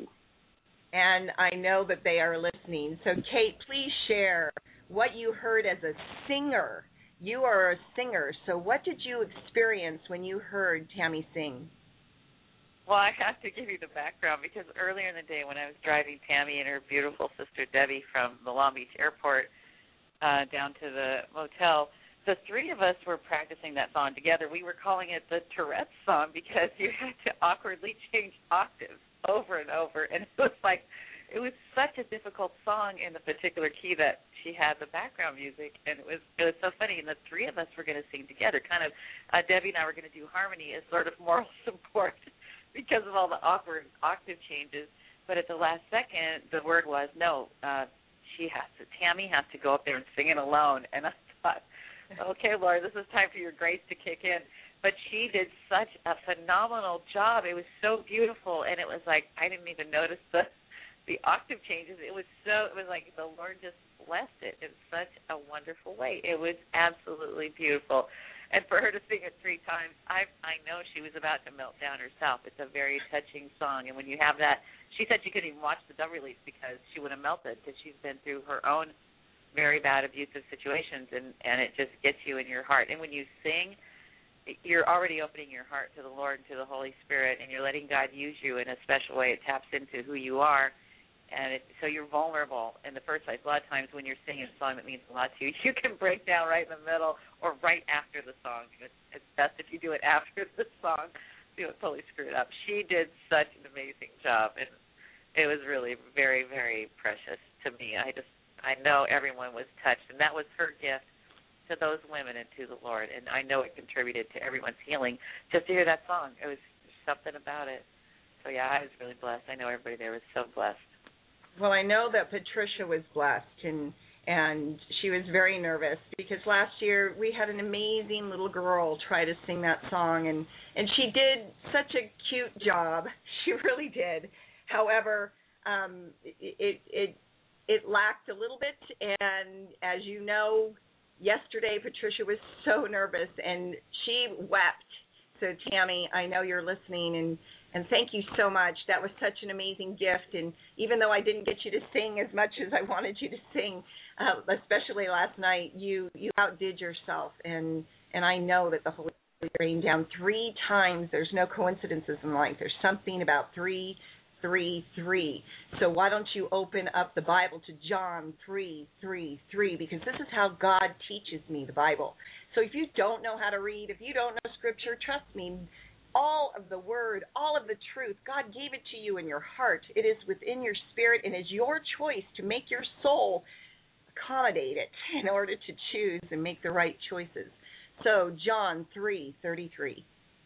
And I know that they are listening. So, Kate, please share what you heard as a singer. You are a singer, so what did you experience when you heard Tammy sing? Well, I have to give you the background because earlier in the day when I was driving Tammy and her beautiful sister Debbie from the Long Beach airport uh, down to the motel, the three of us were practicing that song together. We were calling it the Tourette's song because you had to awkwardly change octaves over and over, and it was like it was such a difficult song in the particular key that she had the background music, and it was it was so funny. And the three of us were going to sing together. Kind of uh, Debbie and I were going to do harmony as sort of moral support because of all the awkward octave changes. But at the last second, the word was, no, uh, she has to, Tammy has to go up there and sing it alone. And I thought, okay, Laura, this is time for your grace to kick in. But she did such a phenomenal job. It was so beautiful, and it was like I didn't even notice the the octave changes. It was so, it was like the Lord just blessed it in such a wonderful way. It was absolutely beautiful. And for her to sing it three times, I I know she was about to melt down herself. It's a very touching song. And when you have that, she said she couldn't even watch the dove release because she would have melted because she's been through her own very bad abusive situations, and, and it just gets you in your heart. And when you sing, you're already opening your heart to the Lord and to the Holy Spirit, and you're letting God use you in a special way. It taps into who you are. And it, so you're vulnerable in the first place. A lot of times when you're singing a song that means a lot to you, you can break down right in the middle or right after the song. It's, it's best if you do it after the song. You know, totally screw it up. She did such an amazing job, and it was really very, very precious to me. I just, I know everyone was touched, and that was her gift to those women and to the Lord. And I know it contributed to everyone's healing just to hear that song. It was something about it. So, yeah, I was really blessed. I know everybody there was so blessed. Well, I know that Patricia was blessed, and and she was very nervous because last year we had an amazing little girl try to sing that song, and, and she did such a cute job. She really did. However, um, it it it lacked a little bit, and as you know, yesterday Patricia was so nervous, and she wept. So, Tammy, I know you're listening, and And thank you so much. That was such an amazing gift. And even though I didn't get you to sing as much as I wanted you to sing, uh, especially last night, you, you outdid yourself. And, and I know that the Holy Spirit rained down three times. There's no coincidences in life. There's something about three, three, three. So why don't you open up the Bible to John three, three, three, because this is how God teaches me the Bible. So if you don't know how to read, if you don't know Scripture, trust me, all of the word, all of the truth, God gave it to you in your heart. It is within your spirit, and it's your choice to make your soul accommodate it in order to choose and make the right choices. So, John three thirty-three.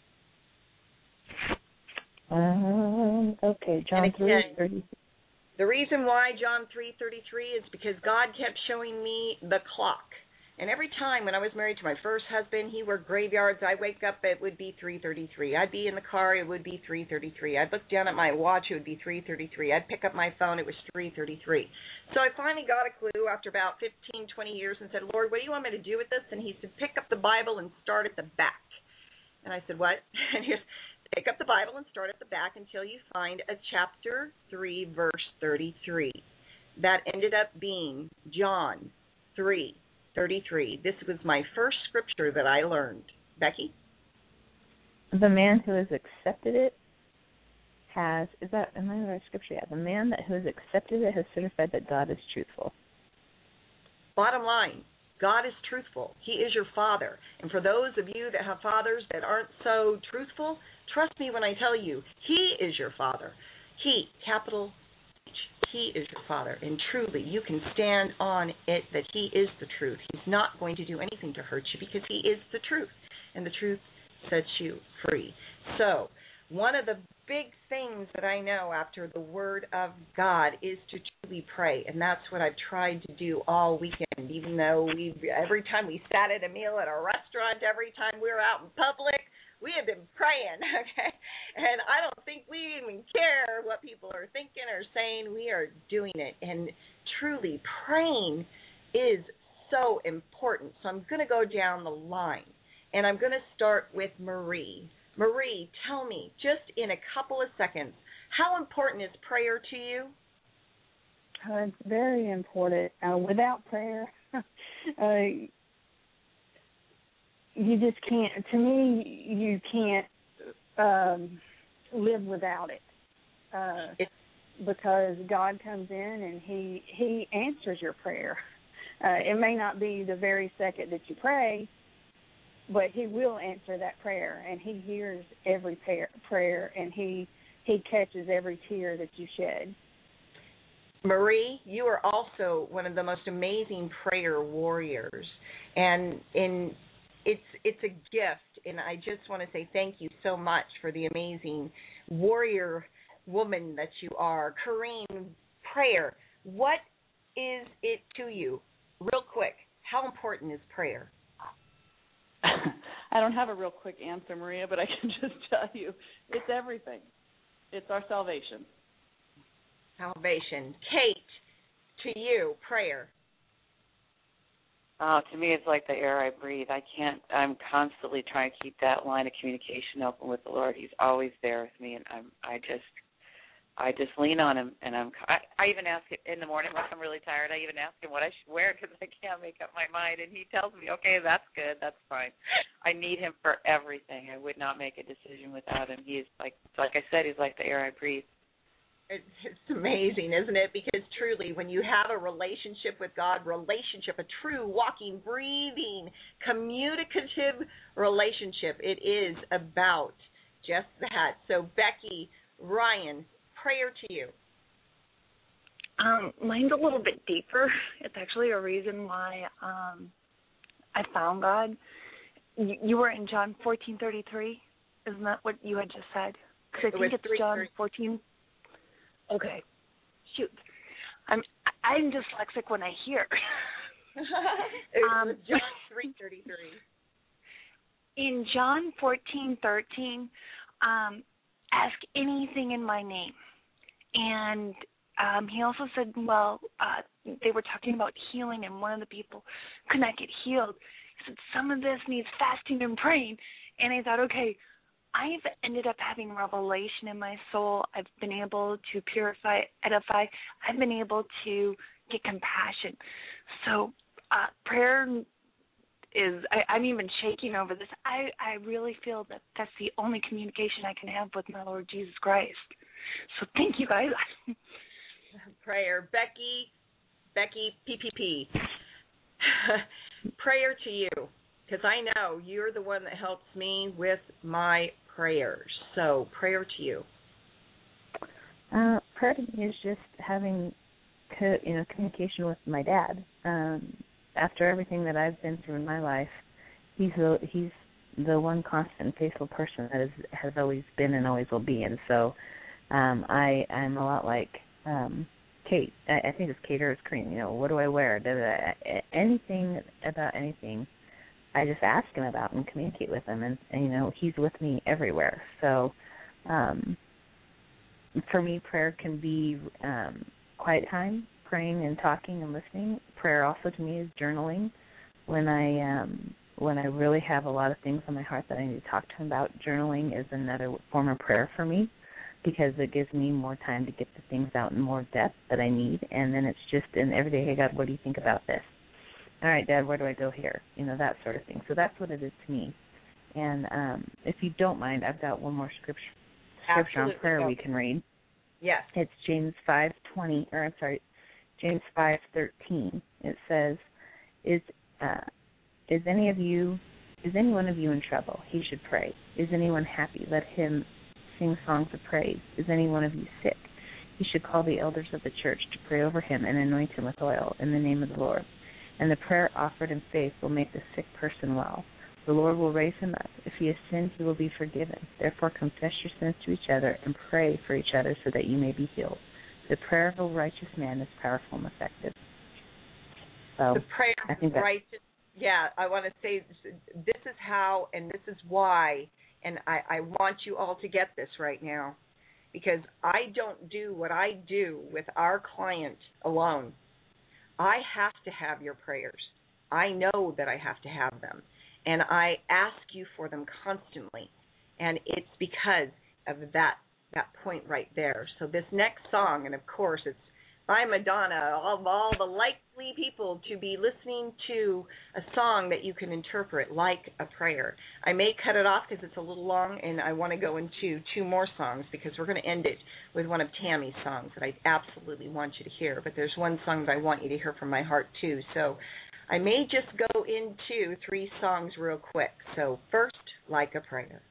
Um, okay, John three thirty-three. The reason why John three thirty-three is because God kept showing me the clock. And every time when I was married to my first husband, he worked graveyards. I'd wake up, it would be three thirty-three. I'd be in the car, it would be three thirty-three. I'd look down at my watch, it would be three thirty-three. I'd pick up my phone, it was three thirty-three. So I finally got a clue after about fifteen, twenty years and said, Lord, what do you want me to do with this? And he said, pick up the Bible and start at the back. And I said, what? And he said, pick up the Bible and start at the back until you find a chapter three, verse thirty-three. That ended up being John three thirty-three. This was my first scripture that I learned. Becky? The man who has accepted it has, is that, am I in the right scripture? Yeah, the man that who has accepted it has certified that God is truthful. Bottom line, God is truthful. He is your Father. And for those of you that have fathers that aren't so truthful, trust me when I tell you, He is your Father. He, capital H, he is your Father, and truly you can stand on it that he is the truth. He's not going to do anything to hurt you because he is the truth, and the truth sets you free. So one of the big things that I know after the Word of God is to truly pray, and that's what I've tried to do all weekend, even though we every time we sat at a meal at a restaurant, every time we were out in public, we have been praying, okay? And I don't think we even care what people are thinking or saying. We are doing it, and truly praying is so important. So I'm going to go down the line, and I'm going to start with Marie. Marie, tell me, just in a couple of seconds, how important is prayer to you? Uh, it's very important. Uh, without prayer, uh, you just can't, to me, you can't um, live without it. Uh, because God comes in and he, he answers your prayer. Uh, it may not be the very second that you pray, but he will answer that prayer, and he hears every prayer, prayer and he he catches every tear that you shed. Marie, you are also one of the most amazing prayer warriors, and in it's it's a gift, and I just want to say thank you so much for the amazing warrior woman that you are. Corrine, prayer, what is it to you? Real quick, how important is prayer? I don't have a real quick answer, Maria, but I can just tell you it's everything. It's our salvation. Salvation. Kate, to you, prayer. Oh, to me, it's like the air I breathe. I can't. I'm constantly trying to keep that line of communication open with the Lord. He's always there with me, and I'm. I just. I just lean on him, and I'm. I, I even ask him in the morning when I'm really tired. I even ask him what I should wear because I can't make up my mind, and he tells me, "Okay, that's good, that's fine." I need him for everything. I would not make a decision without him. He is like, like I said, he's like the air I breathe. It's, it's amazing, isn't it? Because truly, when you have a relationship with God, relationship, a true walking, breathing, communicative relationship, it is about just that. So, Becky, Ryan, prayer to you. Um, mine's a little bit deeper. It's actually a reason why um, I found God. You, you were in John fourteen thirty-three. Isn't that what you had just said? Because I think it it's John fourteen. Okay. Shoot. I'm I'm dyslexic when I hear. um, John three thirty-three. In John fourteen thirteen, um, ask anything in my name. And um, he also said, well, uh, they were talking about healing, and one of the people could not get healed. He said, some of this needs fasting and praying. And I thought, okay, I've ended up having revelation in my soul. I've been able to purify, edify. I've been able to get compassion. So uh, prayer is, I, I'm even shaking over this. I, I really feel that that's the only communication I can have with my Lord Jesus Christ. So thank you, guys. Prayer. Becky, Becky, P P P. Prayer to you, because I know you're the one that helps me with my prayers. So prayer to you. Uh, prayer to me is just having, co- you know, communication with my dad. Um, after everything that I've been through in my life, he's the, he's the one constant, faithful person that is, has always been and always will be. And so um, I, I'm a lot like um, Kate. I, I think it's Kate or it's Kareem. You know, what do I wear? Da, da, da. Anything about anything, I just ask him about and communicate with him. And, and you know, he's with me everywhere. So um, for me, prayer can be um, quiet time, praying and talking and listening. Prayer also to me is journaling. When I um, when I really have a lot of things on my heart that I need to talk to him about, journaling is another form of prayer for me because it gives me more time to get the things out in more depth that I need. And then it's just an everyday, hey, God, what do you think about this? All right, Dad, where do I go here? You know, that sort of thing. So that's what it is to me. And um, if you don't mind, I've got one more scripture, scripture on prayer no. we can read. Yes. It's James five twenty, or I'm sorry, James five thirteen. It says, "Is uh, is any of you, is any one of you in trouble? He should pray. Is anyone happy? Let him sing songs of praise. Is any one of you sick? he should call the elders of the church to pray over him and anoint him with oil in the name of the Lord. And the prayer offered in faith will make the sick person well. The Lord will raise him up. If he has sinned, he will be forgiven. Therefore confess your sins to each other and pray for each other so that you may be healed. The prayer of a righteous man is powerful and effective. So, the prayer I think of righteous, yeah, I want to say this is how and this is why, and I, I want you all to get this right now, because I don't do what I do with our client alone. I have to have your prayers. I know that I have to have them, and I ask you for them constantly, and it's because of that that point right there. So this next song, and of course it's by Madonna, of all the likely people to be listening to a song that you can interpret like a prayer. I may cut it off because it's a little long, and I want to go into two more songs because we're going to end it with one of Tammy's songs that I absolutely want you to hear. But there's one song that I want you to hear from my heart too. So I may just go into three songs real quick. So first, Like a Prayer.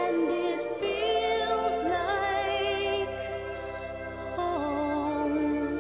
Home.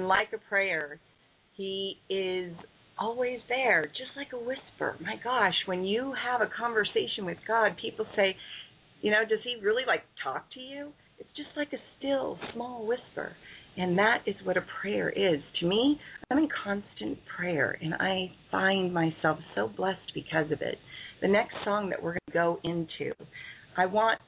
And like a prayer, he is always there, just like a whisper. My gosh, when you have a conversation with God, people say, you know, does he really, like, talk to you? It's just like a still, small whisper. And that is what a prayer is. To me, I'm in constant prayer, and I find myself so blessed because of it. The next song that we're going to go into, I want,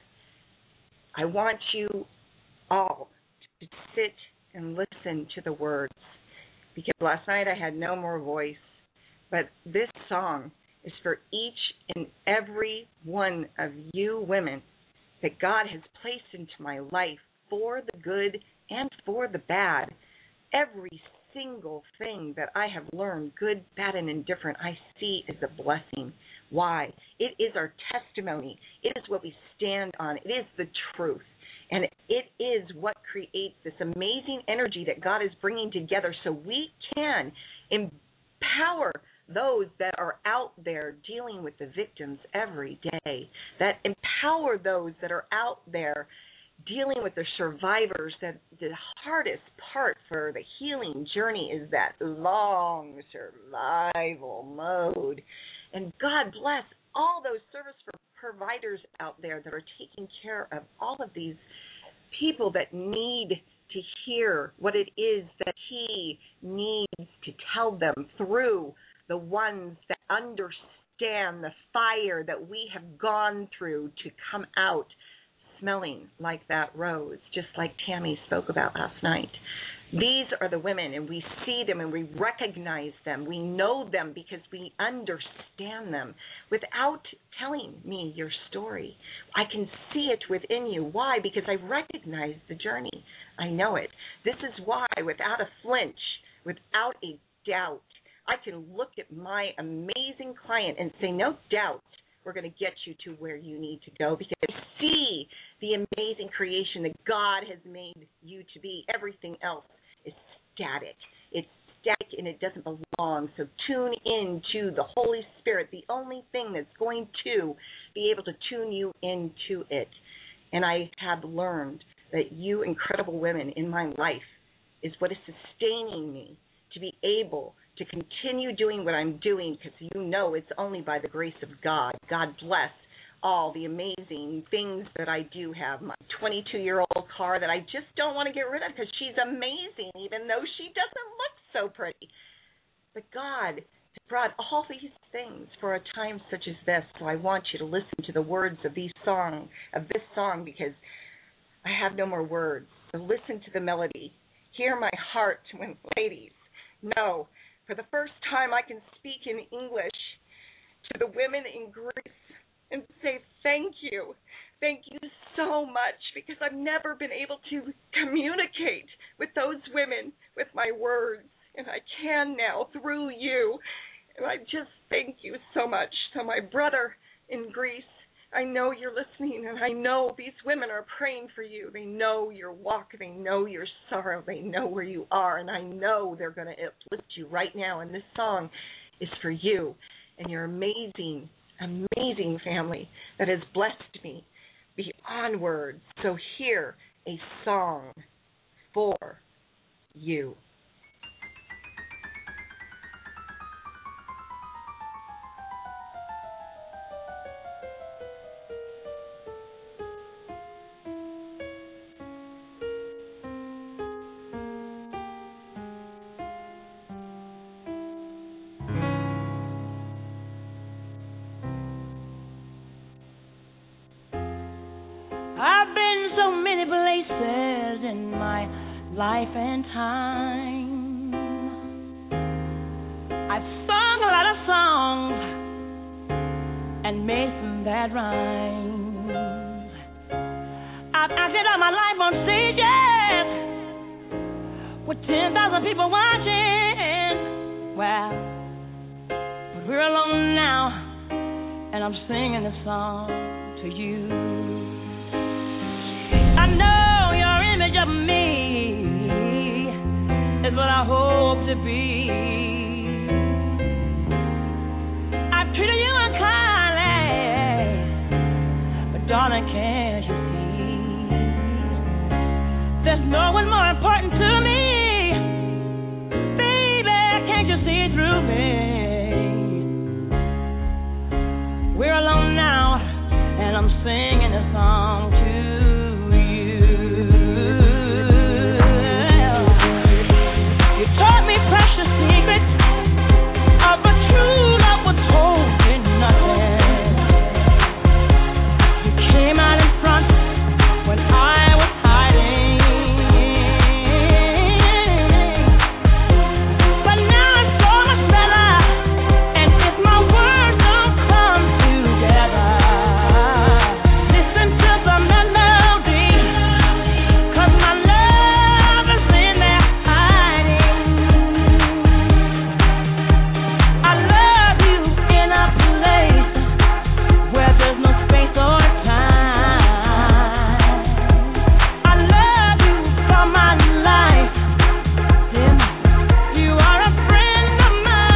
I want you all to sit and listen to the words. Because last night I had no more voice, but this song is for each and every one of you women that God has placed into my life for the good and for the bad. Every single thing that I have learned, good, bad, and indifferent, I see as a blessing. Why? It is our testimony. It is what we stand on. It is the truth. And it is what creates this amazing energy that God is bringing together so we can empower those that are out there dealing with the victims every day, that empower those that are out there dealing with the survivors. That the hardest part for the healing journey is that long survival mode. And God bless all those service providers out there that are taking care of all of these people that need to hear what it is that he needs to tell them through the ones that understand the fire that we have gone through to come out smelling like that rose, just like Tammy spoke about last night. These are the women, and we see them and we recognize them. We know them because we understand them without telling me your story. I can see it within you. Why? Because I recognize the journey. I know it. This is why, without a flinch, without a doubt, I can look at my amazing client and say, no doubt, we're going to get you to where you need to go, because I see the amazing creation that God has made you to be. Everything else is static. It's static and it doesn't belong. So tune in to the Holy Spirit, the only thing that's going to be able to tune you into it. And I have learned that you incredible women in my life is what is sustaining me to be able to continue doing what I'm doing, because you know it's only by the grace of God. God bless all the amazing things that I do have. My twenty-two-year-old car that I just don't want to get rid of because she's amazing, even though she doesn't look so pretty. But God has brought all these things for a time such as this, so I want you to listen to the words of these song, of this song, because I have no more words. So listen to the melody. Hear my heart when, ladies, know, for the first time I can speak in English to the women in Greece and say thank you. Thank you so much, because I've never been able to communicate with those women with my words, and I can now through you. And I just thank you so much. So my brother in Greece, I know you're listening, and I know these women are praying for you. They know your walk. They know your sorrow. They know where you are, and I know they're going to uplift you right now. And this song is for you and your amazing, amazing family that has blessed me beyond words. So hear a song for you. I've been so many places in my life and time. I've sung a lot of songs and made some bad rhymes. I've acted out my life on stages with ten thousand people watching. Well, but we're alone now, and I'm singing this song to you. I know your image of me is what I hope to be. I've treated you unkindly, but darling, can't you see? There's no one more important to me We're alone now, and I'm singing a song to you. You taught me precious secrets of a true love was holding nothing. You came out in front when I was hiding. But now it's so much better, and if my words don't come together, listen to the melody, 'cause my love is in there hiding. I love you in a place where there's no space or time. I love you for my life. Yeah. You are a friend of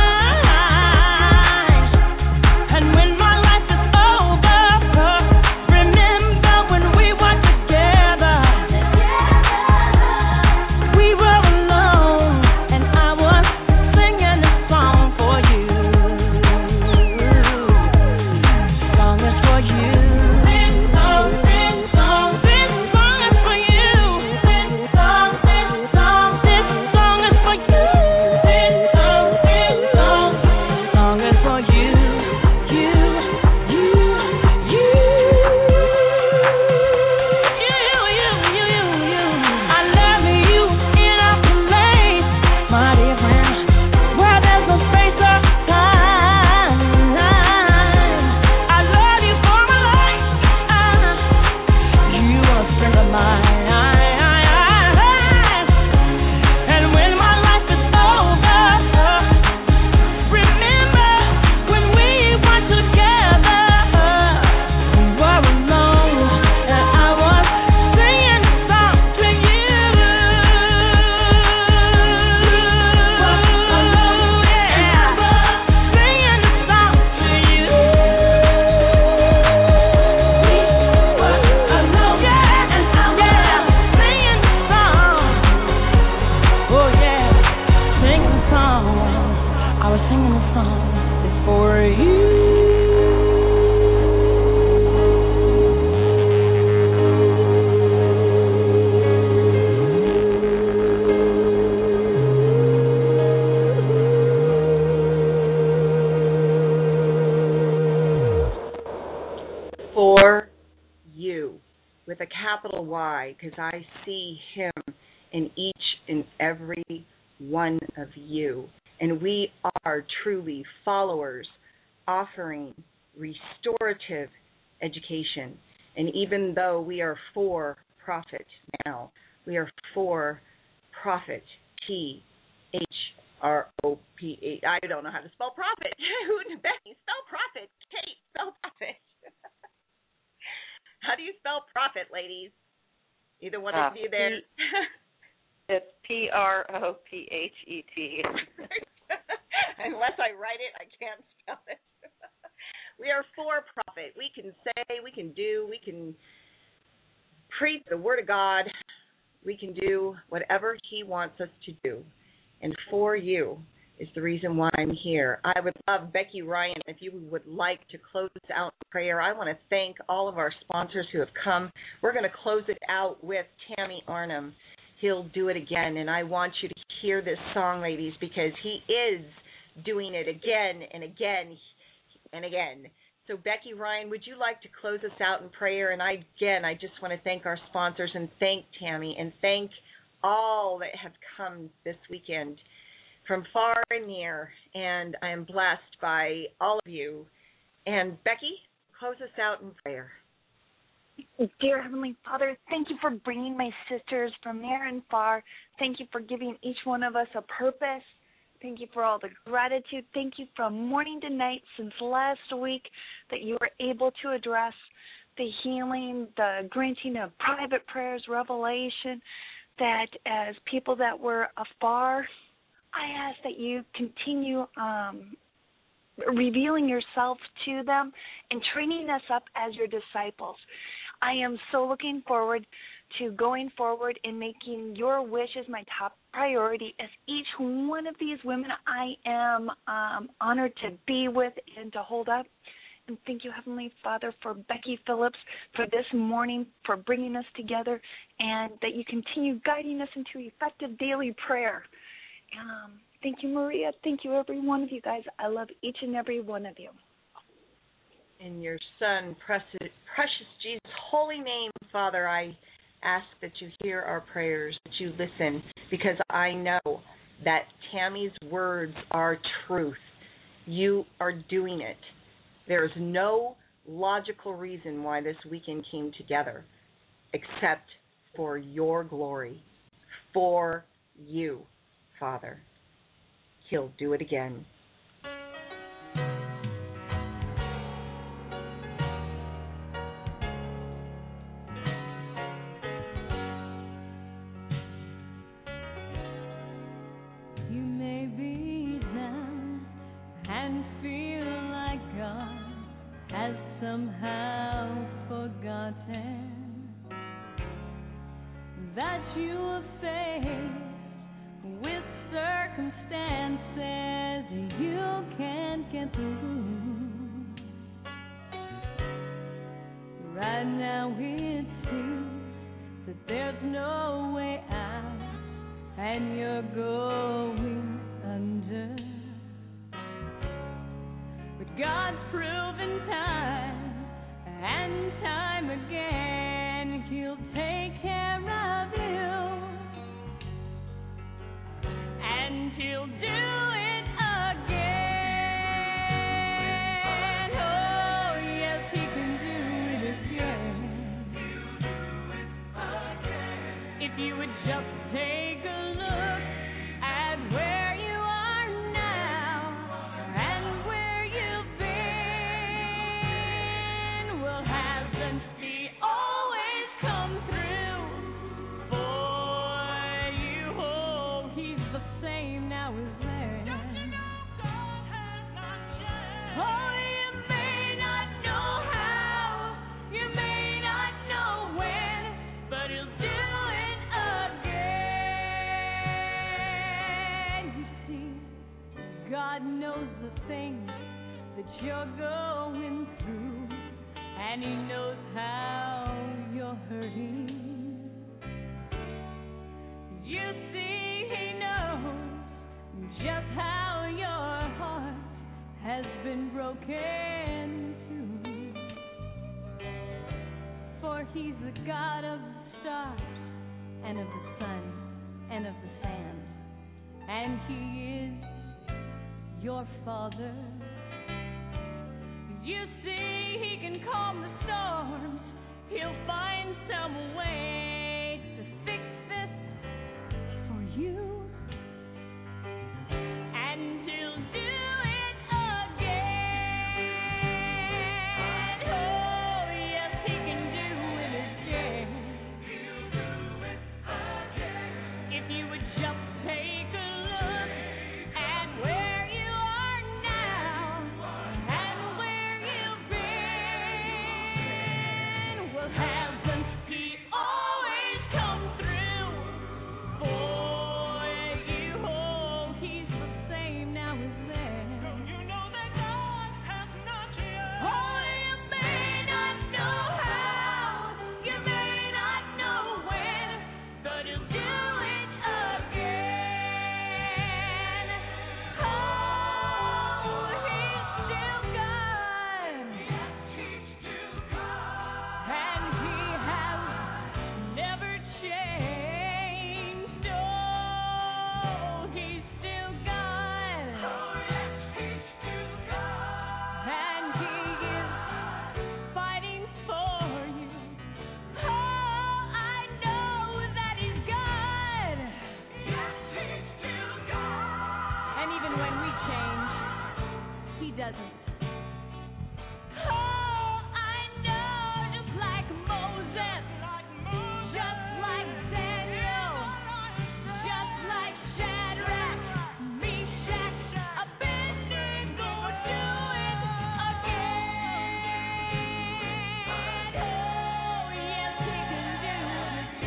mine. And when my life is over, remember when we were together. We were alone, and I was singing this song for you. Song is for you. This song, this song, this song is for you. This song, this song, this song is for you. This song, this song, song is for you. You, you, you. You, you, you, you, you. I love you in a place, my dear friend, where there's no space or time. I love you for my life. You are a friend of mine. And when my life is over, remember when we were together. We were alone, and I was singing a song to you. Singing a song to you. Singing a song. Oh yeah, singing a song. I was singing a song for you. For you, with a capital Y, because I see him in each and every one of you. And we are truly followers offering restorative education. And even though we are for profit now, we are for profit, T H R O P A. I don't know how to spell profit. Who Becky, spell profit. Kate, spell profit. How do you spell profit, ladies? Either one Uh, of you there. It's P R O P H E T. Unless I write it, I can't spell it. We are for profit. We can say, we can do, we can preach the word of God. We can do whatever he wants us to do. And for you is the reason why I'm here. I would love, Becky Ryan, if you would like to close out in prayer. I want to thank all of our sponsors who have come. We're going to close it out with Tammy Arnhem. He'll do it again. And I want you to hear this song, ladies, because he is doing it again and again and again. So, Becky Ryan, would you like to close us out in prayer? And I, again, I just want to thank our sponsors and thank Tammy and thank all that have come this weekend from far and near. And I am blessed by all of you. And, Becky, close us out in prayer. Dear Heavenly Father, thank you for bringing my sisters from near and far. Thank you for giving each one of us a purpose. Thank you for all the gratitude. Thank you from morning to night since last week that you were able to address the healing, the granting of private prayers, revelation, that as people that were afar, I ask that you continue um, revealing yourself to them and training us up as your disciples. I am so looking forward to going forward and making your wishes my top priority as each one of these women I am um, honored to be with and to hold up. And thank you, Heavenly Father, for Becky Phillips, for this morning, for bringing us together, and that you continue guiding us into effective daily prayer. Um, thank you, Maria. Thank you, every one of you guys. I love each and every one of you. In your Son, precious, precious Jesus' holy name, Father, I ask that you hear our prayers, that you listen, because I know that Tammy's words are truth. You are doing it. There is no logical reason why this weekend came together except for your glory, for you, Father. He'll do it again. Somehow forgotten that you are faced with circumstances you can't get through. Right now it seems that there's no way out and you're going under. But God's proven time and time again, He'll take care of you, and He'll do it again. Oh, yes, He can do it again. If you would just take a look at where you are now and where you've been, will happen. He always come through for you. Oh, He's the same now as then. Don't you know God has not changed? Oh, you may not know how, you may not know when, but He'll do it again. You see, God knows the things that you're going through, and He knows how you're hurting. You see, He knows just how your heart has been broken too. For He's the God of the stars and of the sun and of the sand, and He is your Father. You see, He can calm the storms. He'll find some way to fix this for you, and He'll do it again. Oh, yes, He can do it again. He'll do it again. If you would just take a look at where you are now and where you've been, will happen. He always comes through for you. Oh, He's the same now as then. Don't you know that God has not changed? Oh, you may not know how, you may not know when, but He'll do it again. Oh, He's still God. He's still God. And He has never changed. Oh, He's still God. Oh, yes, He's still God. And He is fighting for you. Oh, I know that He's God. Yes, He's still God. And even when we change, He doesn't. Oh, I know, just like Moses, just like Daniel, just like Shadrach, Meshach, Abednego, do it again. Oh, yes, He can do it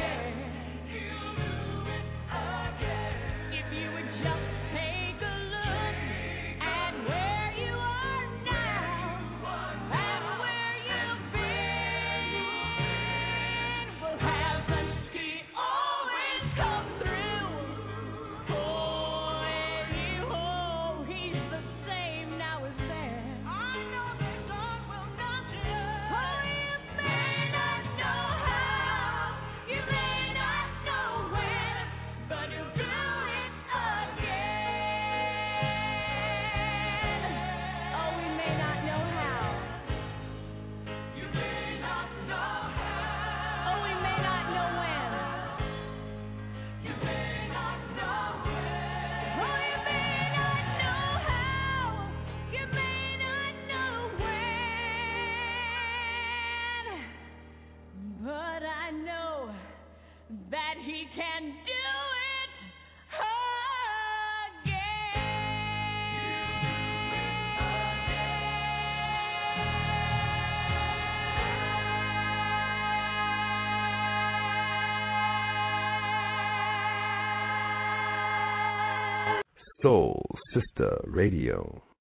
Soul Sister Radio.